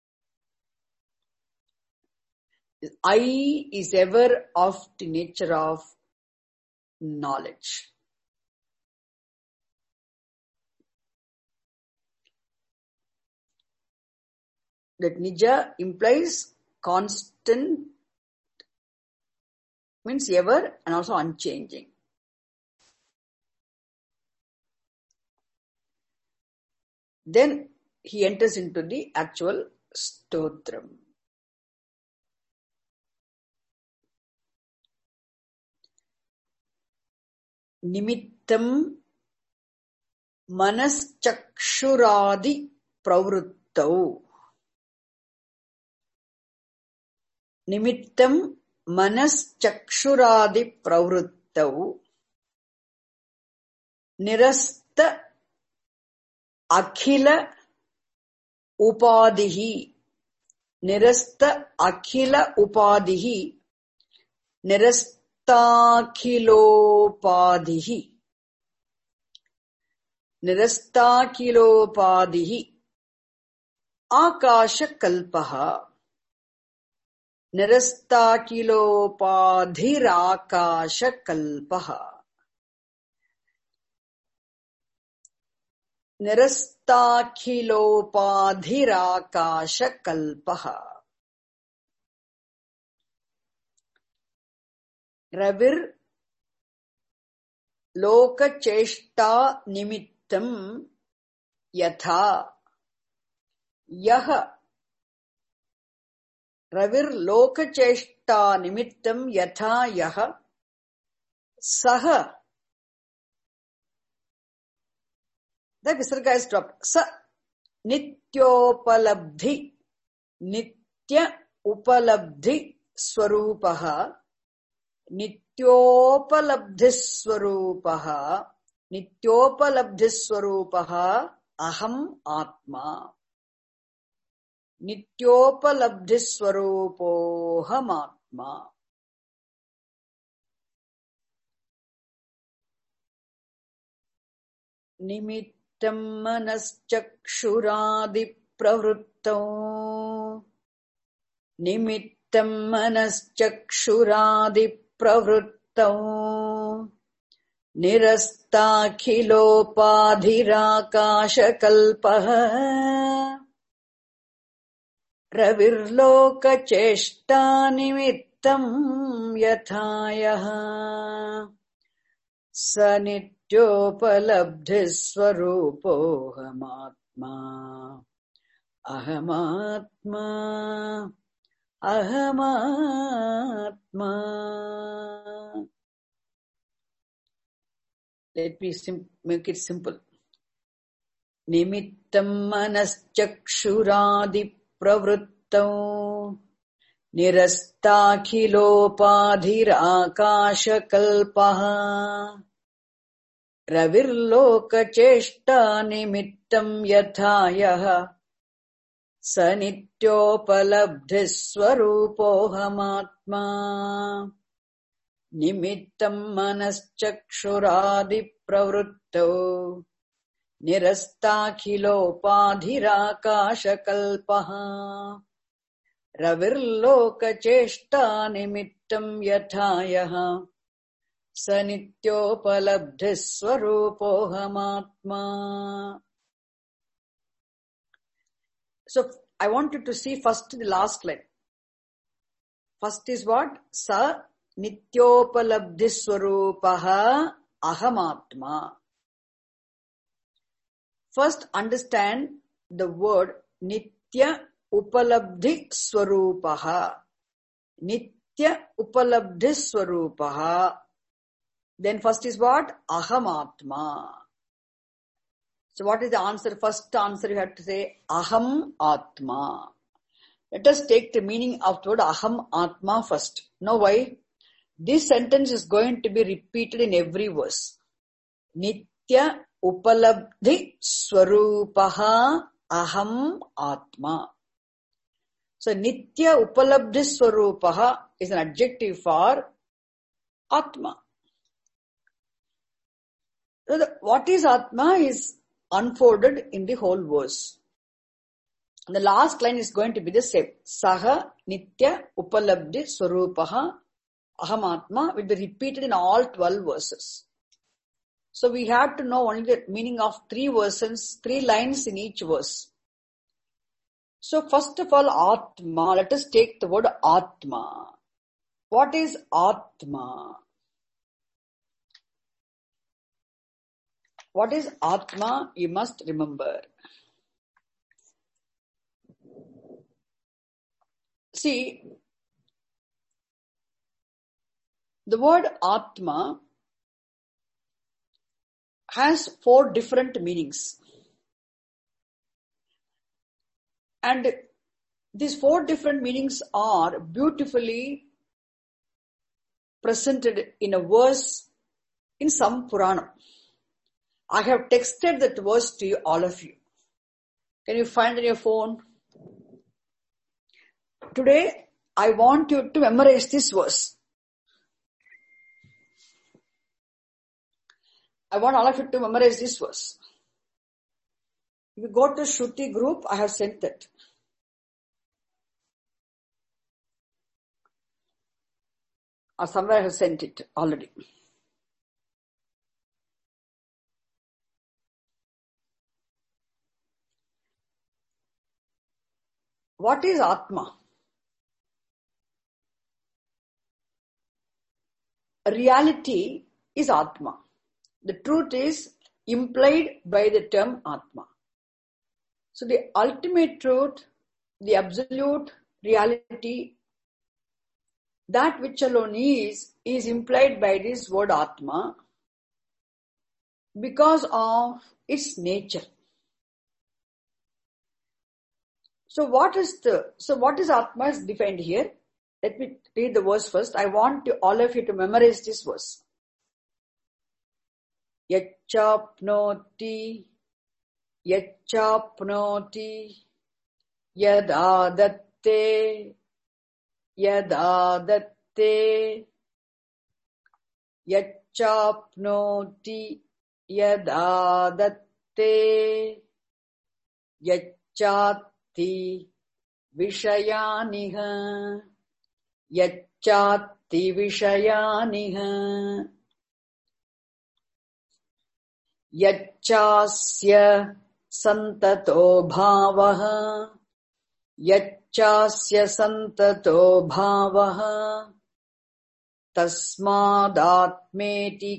S1: I is ever of the nature of knowledge. That nija implies constant, means ever and also unchanging. Then he enters into the actual stotram. Nimittam manaschakshuradi pravruttau. Nimittam manaschakshuradi pravruttau nirasta akhila upadihi. Nirasta akhila upadihi. Nirastakilopadihi. Nirastakilopadihi. Akasha kalpaha. Nirastakilopadhirakasha kalpaha. Nirastakilopadhirakasha kalpaha. Ravir lokacheshta nimittam yatha yaha. Ravir lokacheshta nimittam yatha yaha saha. The visarga is dropped. Sa nityopalabdhi. Nitya upalabdhi swarupaha. Nityopalabdhiswarupaha. Nityopalabdhiswarupaha aham atma. Nityopalabdhiswarupoham atma. Nimittam manaschakshuradi pravruttau. Nimittam manaschakshuradi pravruttau nirastakilopadhirakasha kalpaha ravirlokacheshta nimittam yathayaha sanityopalabdhiswarupohamatma ahamatma ahamatma. Let me make it simple. Nimittam manaschakshuradi pravruttau nirastakilopadhirakasha kalpaha ravirlokacheshta nimittam yathayaha sanityopalabdhiswarupohamatma nimittam manaschakshuradi pravruttau nirastakilopadhirakasha kalpaha ravirlokacheshta nimittam yathayaha sanityopalabdhiswarupohamatma. So I want you to see first the last line. First is what? Sa nityopalabdhiswarupaha ahamatma. First understand the word nitya upalabdhi swarupaha. Nitya upalabdhi swarupaha. Then first is what? Ahamatma. So what is the answer? First answer you have to say aham atma. Let us take the meaning of the word aham atma first. Know why? This sentence is going to be repeated in every verse. Nitya upalabdhi swarupaha aham atma. So Nitya Upalabdhi Swarupaha is an adjective for Atma. So what is Atma is unfolded in the whole verse. The last line is going to be the same. Saha Nitya Upalabdhi Swarupaha Ahamatma will be repeated in all 12 verses. So we have to know only the meaning of 3 verses, 3 lines in each verse. So first of all, Atma. Let us take the word Atma. What is Atma? What is Atma? You must remember. See, the word Atma has 4 different meanings. And these 4 different meanings are beautifully presented in a verse in some Purana. I have texted that verse to you, all of you. Can you find it on your phone? Today, I want you to memorize this verse. I want all of you to memorize this verse. If you go to Shruti group, I have sent it. Or somewhere I have sent it already. What is Atma? Reality is Atma. The truth is implied by the term Atma. So the ultimate truth, the absolute reality, that which alone is implied by this word Atma because of its nature. So what is Atma is defined here? Let me read the verse first. I want all of you to memorize this verse. Yachapnoti yadadatte yachapnoti yadadatte yachati vishayaniha yachasya santato bhavaha tasmadatmeti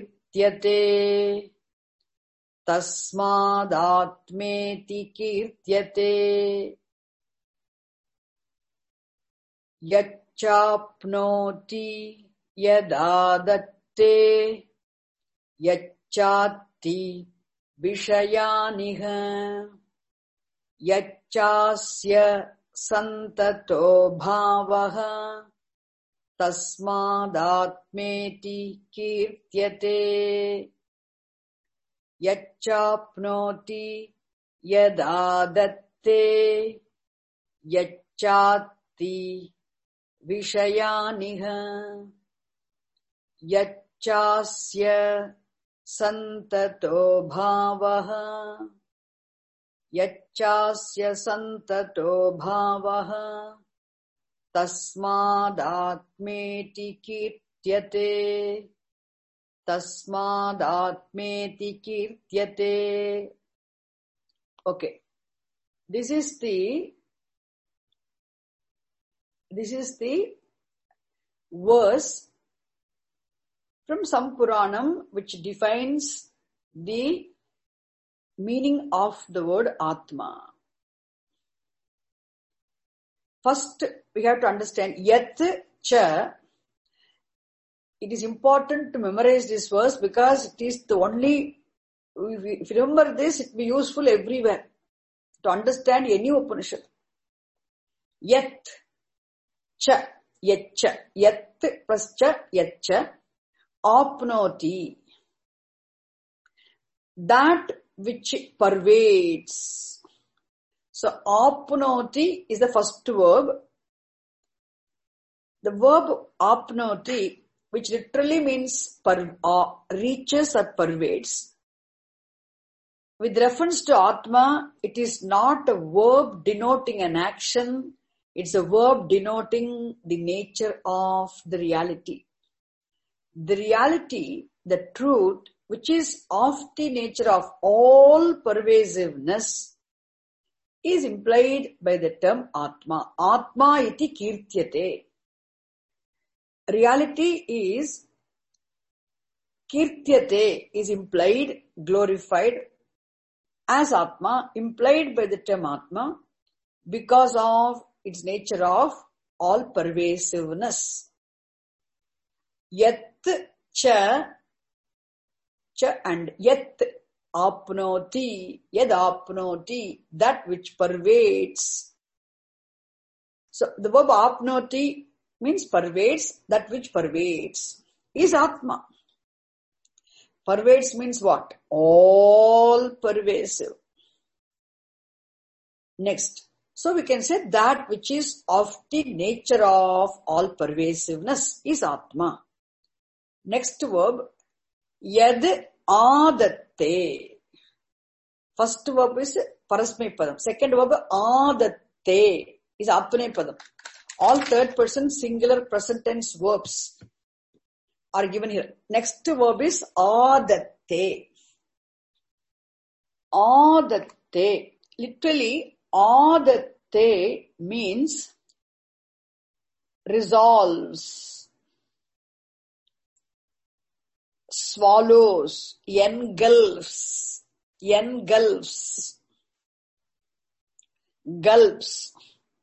S1: kirtyate yachapnoti yadadatte yachati vishayaniha yachasya santato bhavaha tasmadatmeti kirtyate yachapnoti yadadatte yachati vishayaniha yachasya santato bhavaha tasmadatmeti kirtyate. Okay. This is the verse from some Puranam which defines the meaning of the word Atma. First, we have to understand Yat Cha. It is important to memorize this verse because it is the only, if you remember this, it will be useful everywhere to understand any Upanishad. Yat Cha, Yat Cha, Yat plus Cha, Yat Cha, Apnoti. That which pervades. So apnoti is the first verb. The verb apnoti, which literally means reaches or pervades. With reference to Atma, it is not a verb denoting an action. It's a verb denoting the nature of the reality. The reality, the truth, which is of the nature of all pervasiveness, is implied by the term Atma. Atma iti kirtyate. Reality is kirtyate, is implied, glorified as Atma, implied by the term Atma, because of its nature of all pervasiveness. Yat cha and yat apnoti, yad apnoti, that which pervades. So the verb apnoti means pervades, that which pervades, is Atma. Pervades means what? All pervasive. Next. So we can say that which is of the nature of all pervasiveness is Atma. Next verb, yad adatte. First verb is parasmay padam. Second verb, adatte, is apne padam. All third person singular present tense verbs are given here. Next verb is adatte. Adatte. Literally, adatte means resolves, swallows, engulfs, gulps.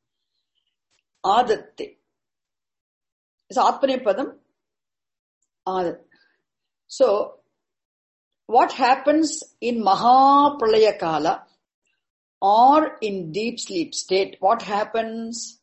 S1: Adatte. It's Atmane Padam. Adat. So, what happens in Mahapralaya Kala or in deep sleep state? What happens?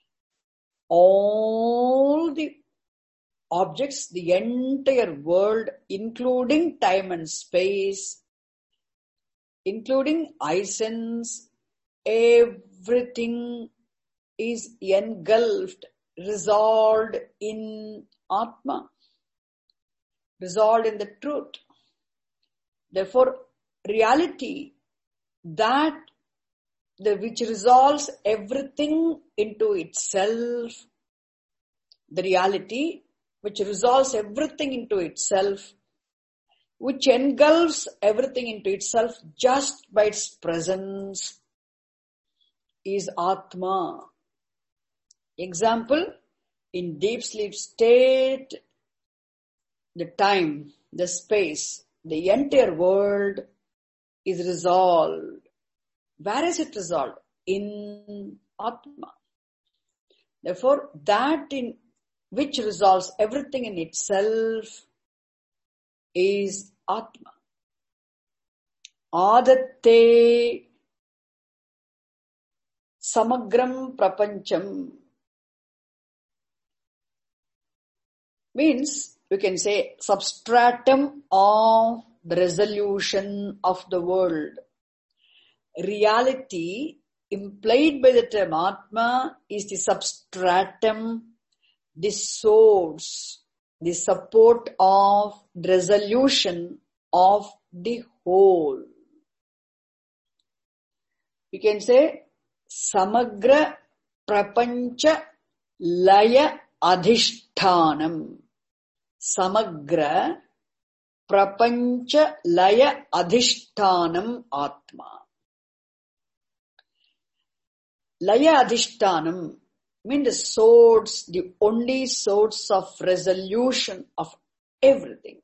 S1: All the objects, the entire world, including time and space, including essence, everything is engulfed, resolved in Atma, resolved in the truth. Therefore, reality, that which resolves everything into itself, the reality which resolves everything into itself, which engulfs everything into itself just by its presence, is Atma. Example, in deep sleep state, the time, the space, the entire world is resolved. Where is it resolved? In Atma. Therefore, that in which resolves everything in itself is Atma. Adatte samagram prapancham means you can say substratum of the resolution of the world. Reality implied by the term Atma is the substratum, the source, the support of resolution of the whole. You can say samagra prapancha laya adhishthanam. Samagra prapancha laya adhishthanam Atma. Laya adhishthanam means the source, the only source of resolution of everything.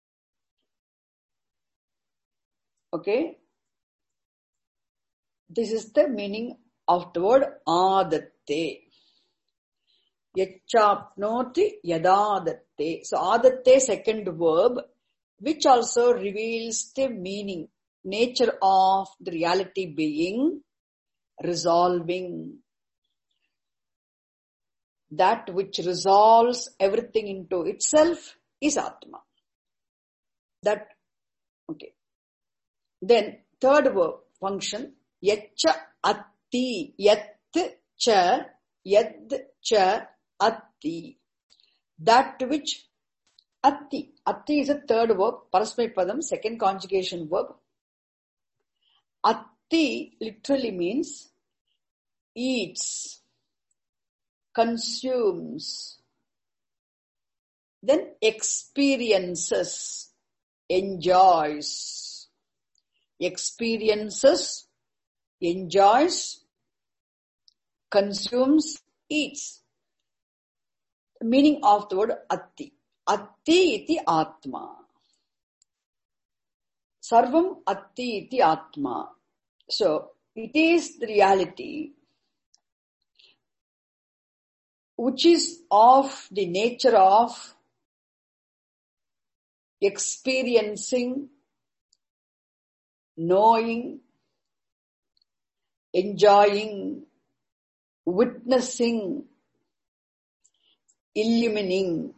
S1: Okay? This is the meaning of the word adatte. Yachapnoti yadadatte. So adatte, second verb, which also reveals the meaning, nature of the reality being resolving. That which resolves everything into itself is Atma. That, okay. Then, third verb, function, yacha atti. atti. Yat cha, yad cha, atti. That which, atti. Atti is a third verb, parasmaipadam, second conjugation verb. Atti literally means eats, consumes, then experiences, enjoys. Experiences, enjoys, consumes, eats. The meaning of the word atti. Atti iti atma. Sarvam atti iti atma. So, it is the reality which is of the nature of experiencing, knowing, enjoying, witnessing, illumining.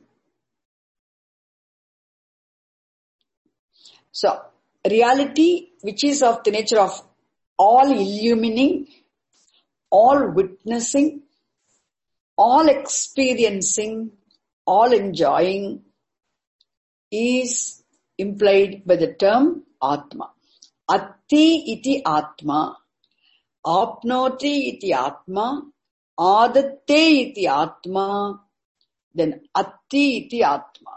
S1: So, reality which is of the nature of all illumining, all witnessing, all experiencing, all enjoying is implied by the term Atma. Atti iti Atma, apnoti iti Atma, adatte iti Atma, then Atti iti Atma.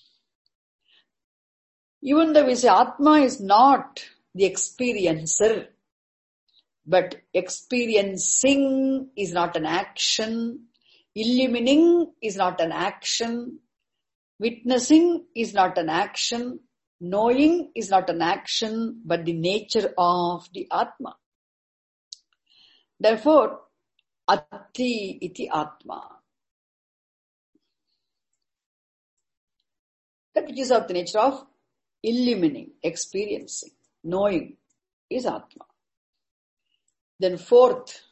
S1: Even though we say Atma is not the experiencer, but experiencing is not an action, illumining is not an action, witnessing is not an action, knowing is not an action, but the nature of the Atma. Therefore, Atti iti Atma. That which is of the nature of illumining, experiencing, knowing is Atma. Then fourth,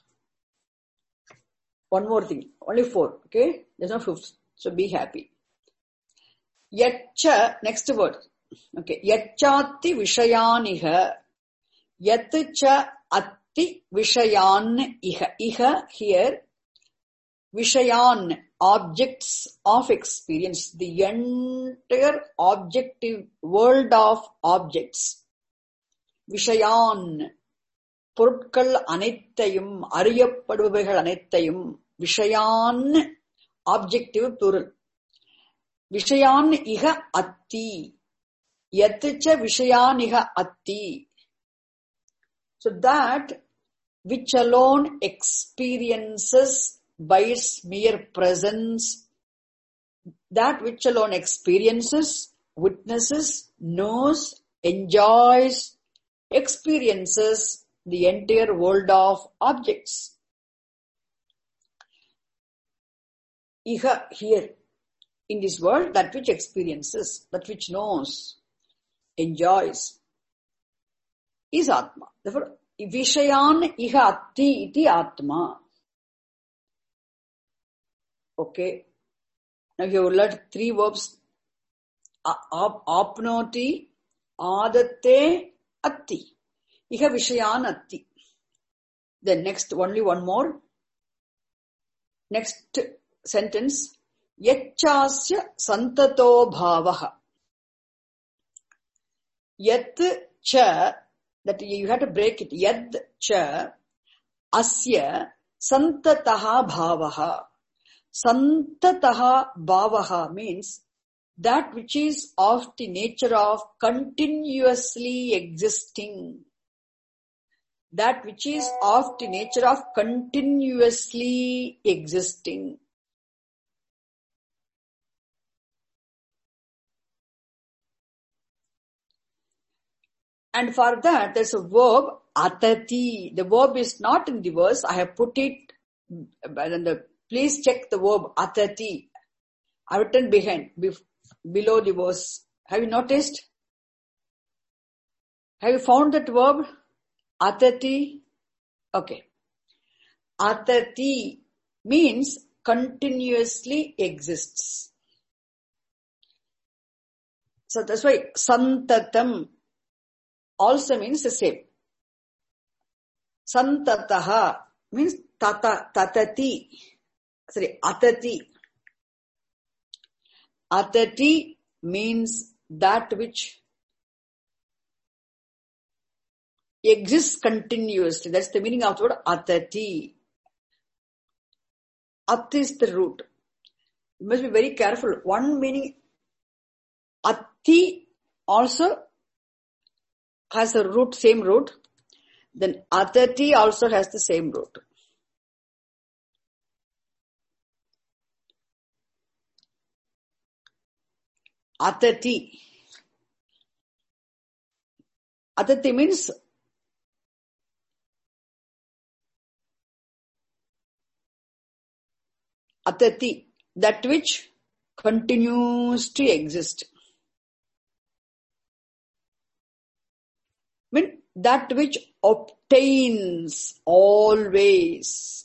S1: one more thing, only four, okay? There's no fifth, so be happy. Yatcha, next word, okay, yachati vishayaniha, yatcha atti vishayan iha. Iha here, vishayan, objects of experience, the entire objective world of objects. Vishayan, பொருட்கள் அனைத்தையும், அறியப்படுபவைகள் அனைத்தையும், விஷயான், objective plural. விஷயான் இக அத்தி, யத்ச விஷயான் இக அத்தி. So that which alone experiences by its mere presence, that which alone experiences, witnesses, knows, enjoys, experiences the entire world of objects. Iha here, in this world, that which experiences, that which knows, enjoys, is Atma. Therefore, Vishayan iha atti iti Atma. Okay. Now you have learned three verbs. Apnoti, adatte, atti. Iha vishayan atti. Then next, only one more. Next sentence. Yachasya santato bhavaha. Yat cha, that you have to break it. Yad cha asya santataha bhavaha. Santataha bhavaha means that which is of the nature of continuously existing. That which is of the nature of continuously existing. And for that, there's a verb, atati. The verb is not in the verse. I have put it, please check the verb, atati. I have written behind, below the verse. Have you noticed? Have you found that verb? Atati? Okay. Atati means continuously exists. So that's why santatam also means the same. Santataha means tatati. Sorry, atati. Atati means that which exists continuously. That's the meaning of the word atati. At is the root. You must be very careful. One meaning, ati also has a root, same root. Then atati also has the same root. Atati. Atati means atati, that which continues to exist. Mean that which obtains always.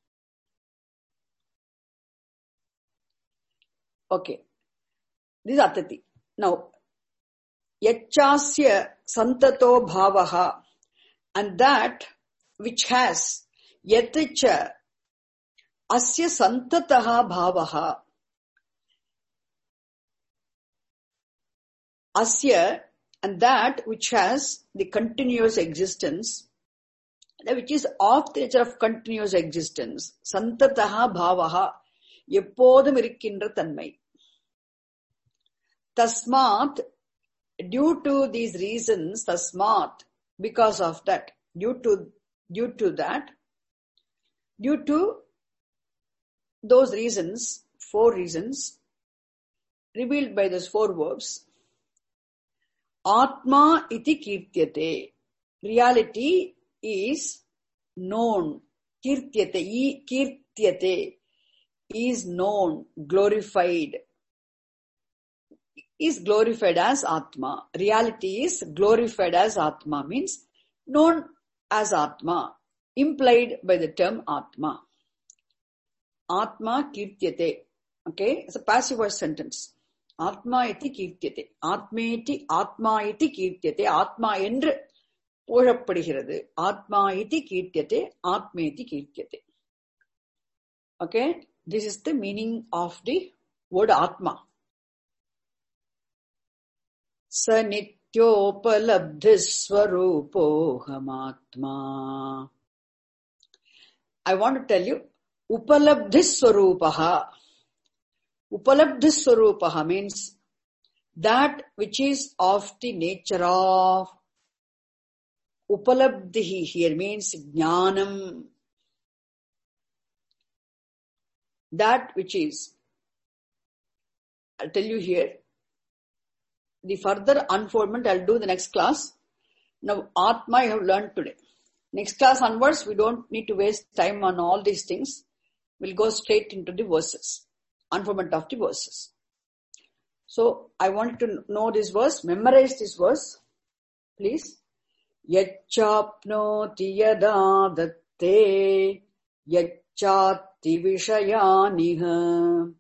S1: Okay. This is atati. Now, yachasya santato bhavaha, and that which has yaticha asya santataha bhavaha. Asya, and that which has the continuous existence, which is of the nature of continuous existence. Santataha bhavaha, எப்போதும் இருக்கின்ற தன்மை. Tasmat, due to these reasons, tasmat, because of that, due to those reasons, 4 reasons, revealed by those 4 verbs, Atma iti kirtyate. Reality is known. Kirtyate is known, glorified. Is glorified as Atma. Reality is glorified as Atma, means known as Atma, implied by the term Atma. Atma kirtyate. Okay, it's a passive voice sentence. Atma iti kirtyate. Atma iti kirtyate. Atma என்று போழப்படுகிறது. Atma iti kirtyate. Atma iti kirtyate. Okay, this is the meaning of the word Atma. Sa nityopalabdhiswarupohamatma. I want to tell you, upalabdhiswarupaha. Upalabdhiswarupaha means that which is of the nature of. Upalabdhi here means jnanam. That which is. I'll tell you here. The further unfoldment I'll do in the next class. Now, Atma I have learned today. Next class onwards, we don't need to waste time on all these things. We'll go straight into the verses. Unfoldment of the verses. So, I want to know this verse. Memorize this verse. Please. Yachapnoti yada datte yachati vishayaniha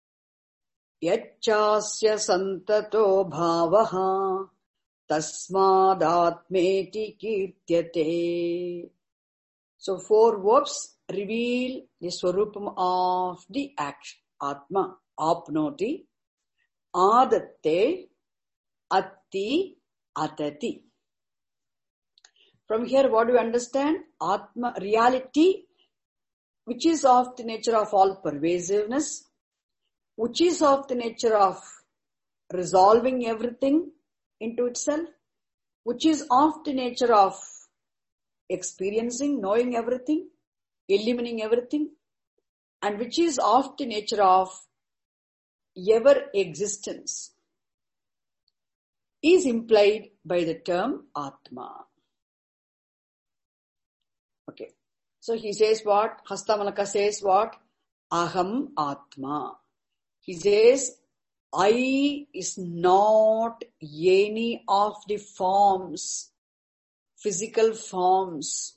S1: yachasya santato bhavaha tasmadatmeti kirtyate. So 4 verbs reveal the swarupam of the action. Atma, apnoti, adatte, atti, atati. From here, what do you understand? Atma, reality, which is of the nature of all pervasiveness, which is of the nature of resolving everything into itself, which is of the nature of experiencing, knowing everything, eliminating everything, and which is of the nature of ever existence, is implied by the term Atma. Okay. So he says what? Hastamalaka says what? Aham Atma. He says, I is not any of the forms, physical forms.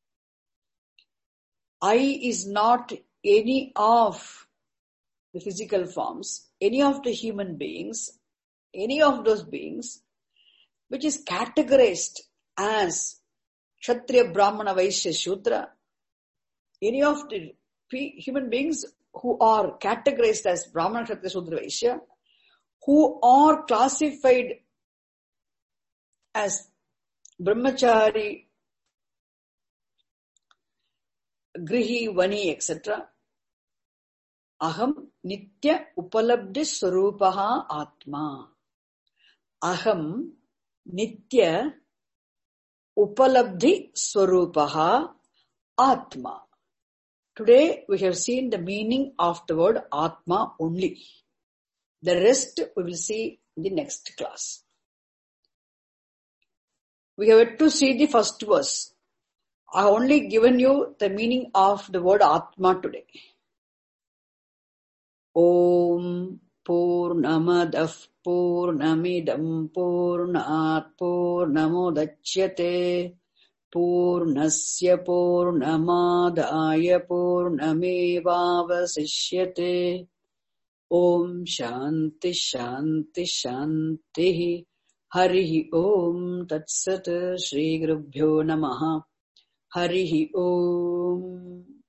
S1: I is not any of the physical forms, any of the human beings, any of those beings, which is categorized as Kshatriya, Brahmana, Vaishya, Shudra, any of the human beings who are categorized as Brahmana, Kshatriya, Sudra, Vaishya, who are classified as Brahmachari, Grihi, Vani, etc. Aham Nitya Upalabdhi Swarupaha Atma. Aham Nitya Upalabdhi Swarupaha Atma. Today we have seen the meaning of the word Atma only. The rest we will see in the next class. We have yet to see the first verse. I have only given you the meaning of the word Atma today. Om Purnamadah Purnamidam Purnat Purnamudachyate Purnasya Purnamadaya Purnamevavasishyate. Om Shanti Shanti Shanti. Harihi Om Tat Sat. Shri Gurubhyo Namaha. Harihi Om.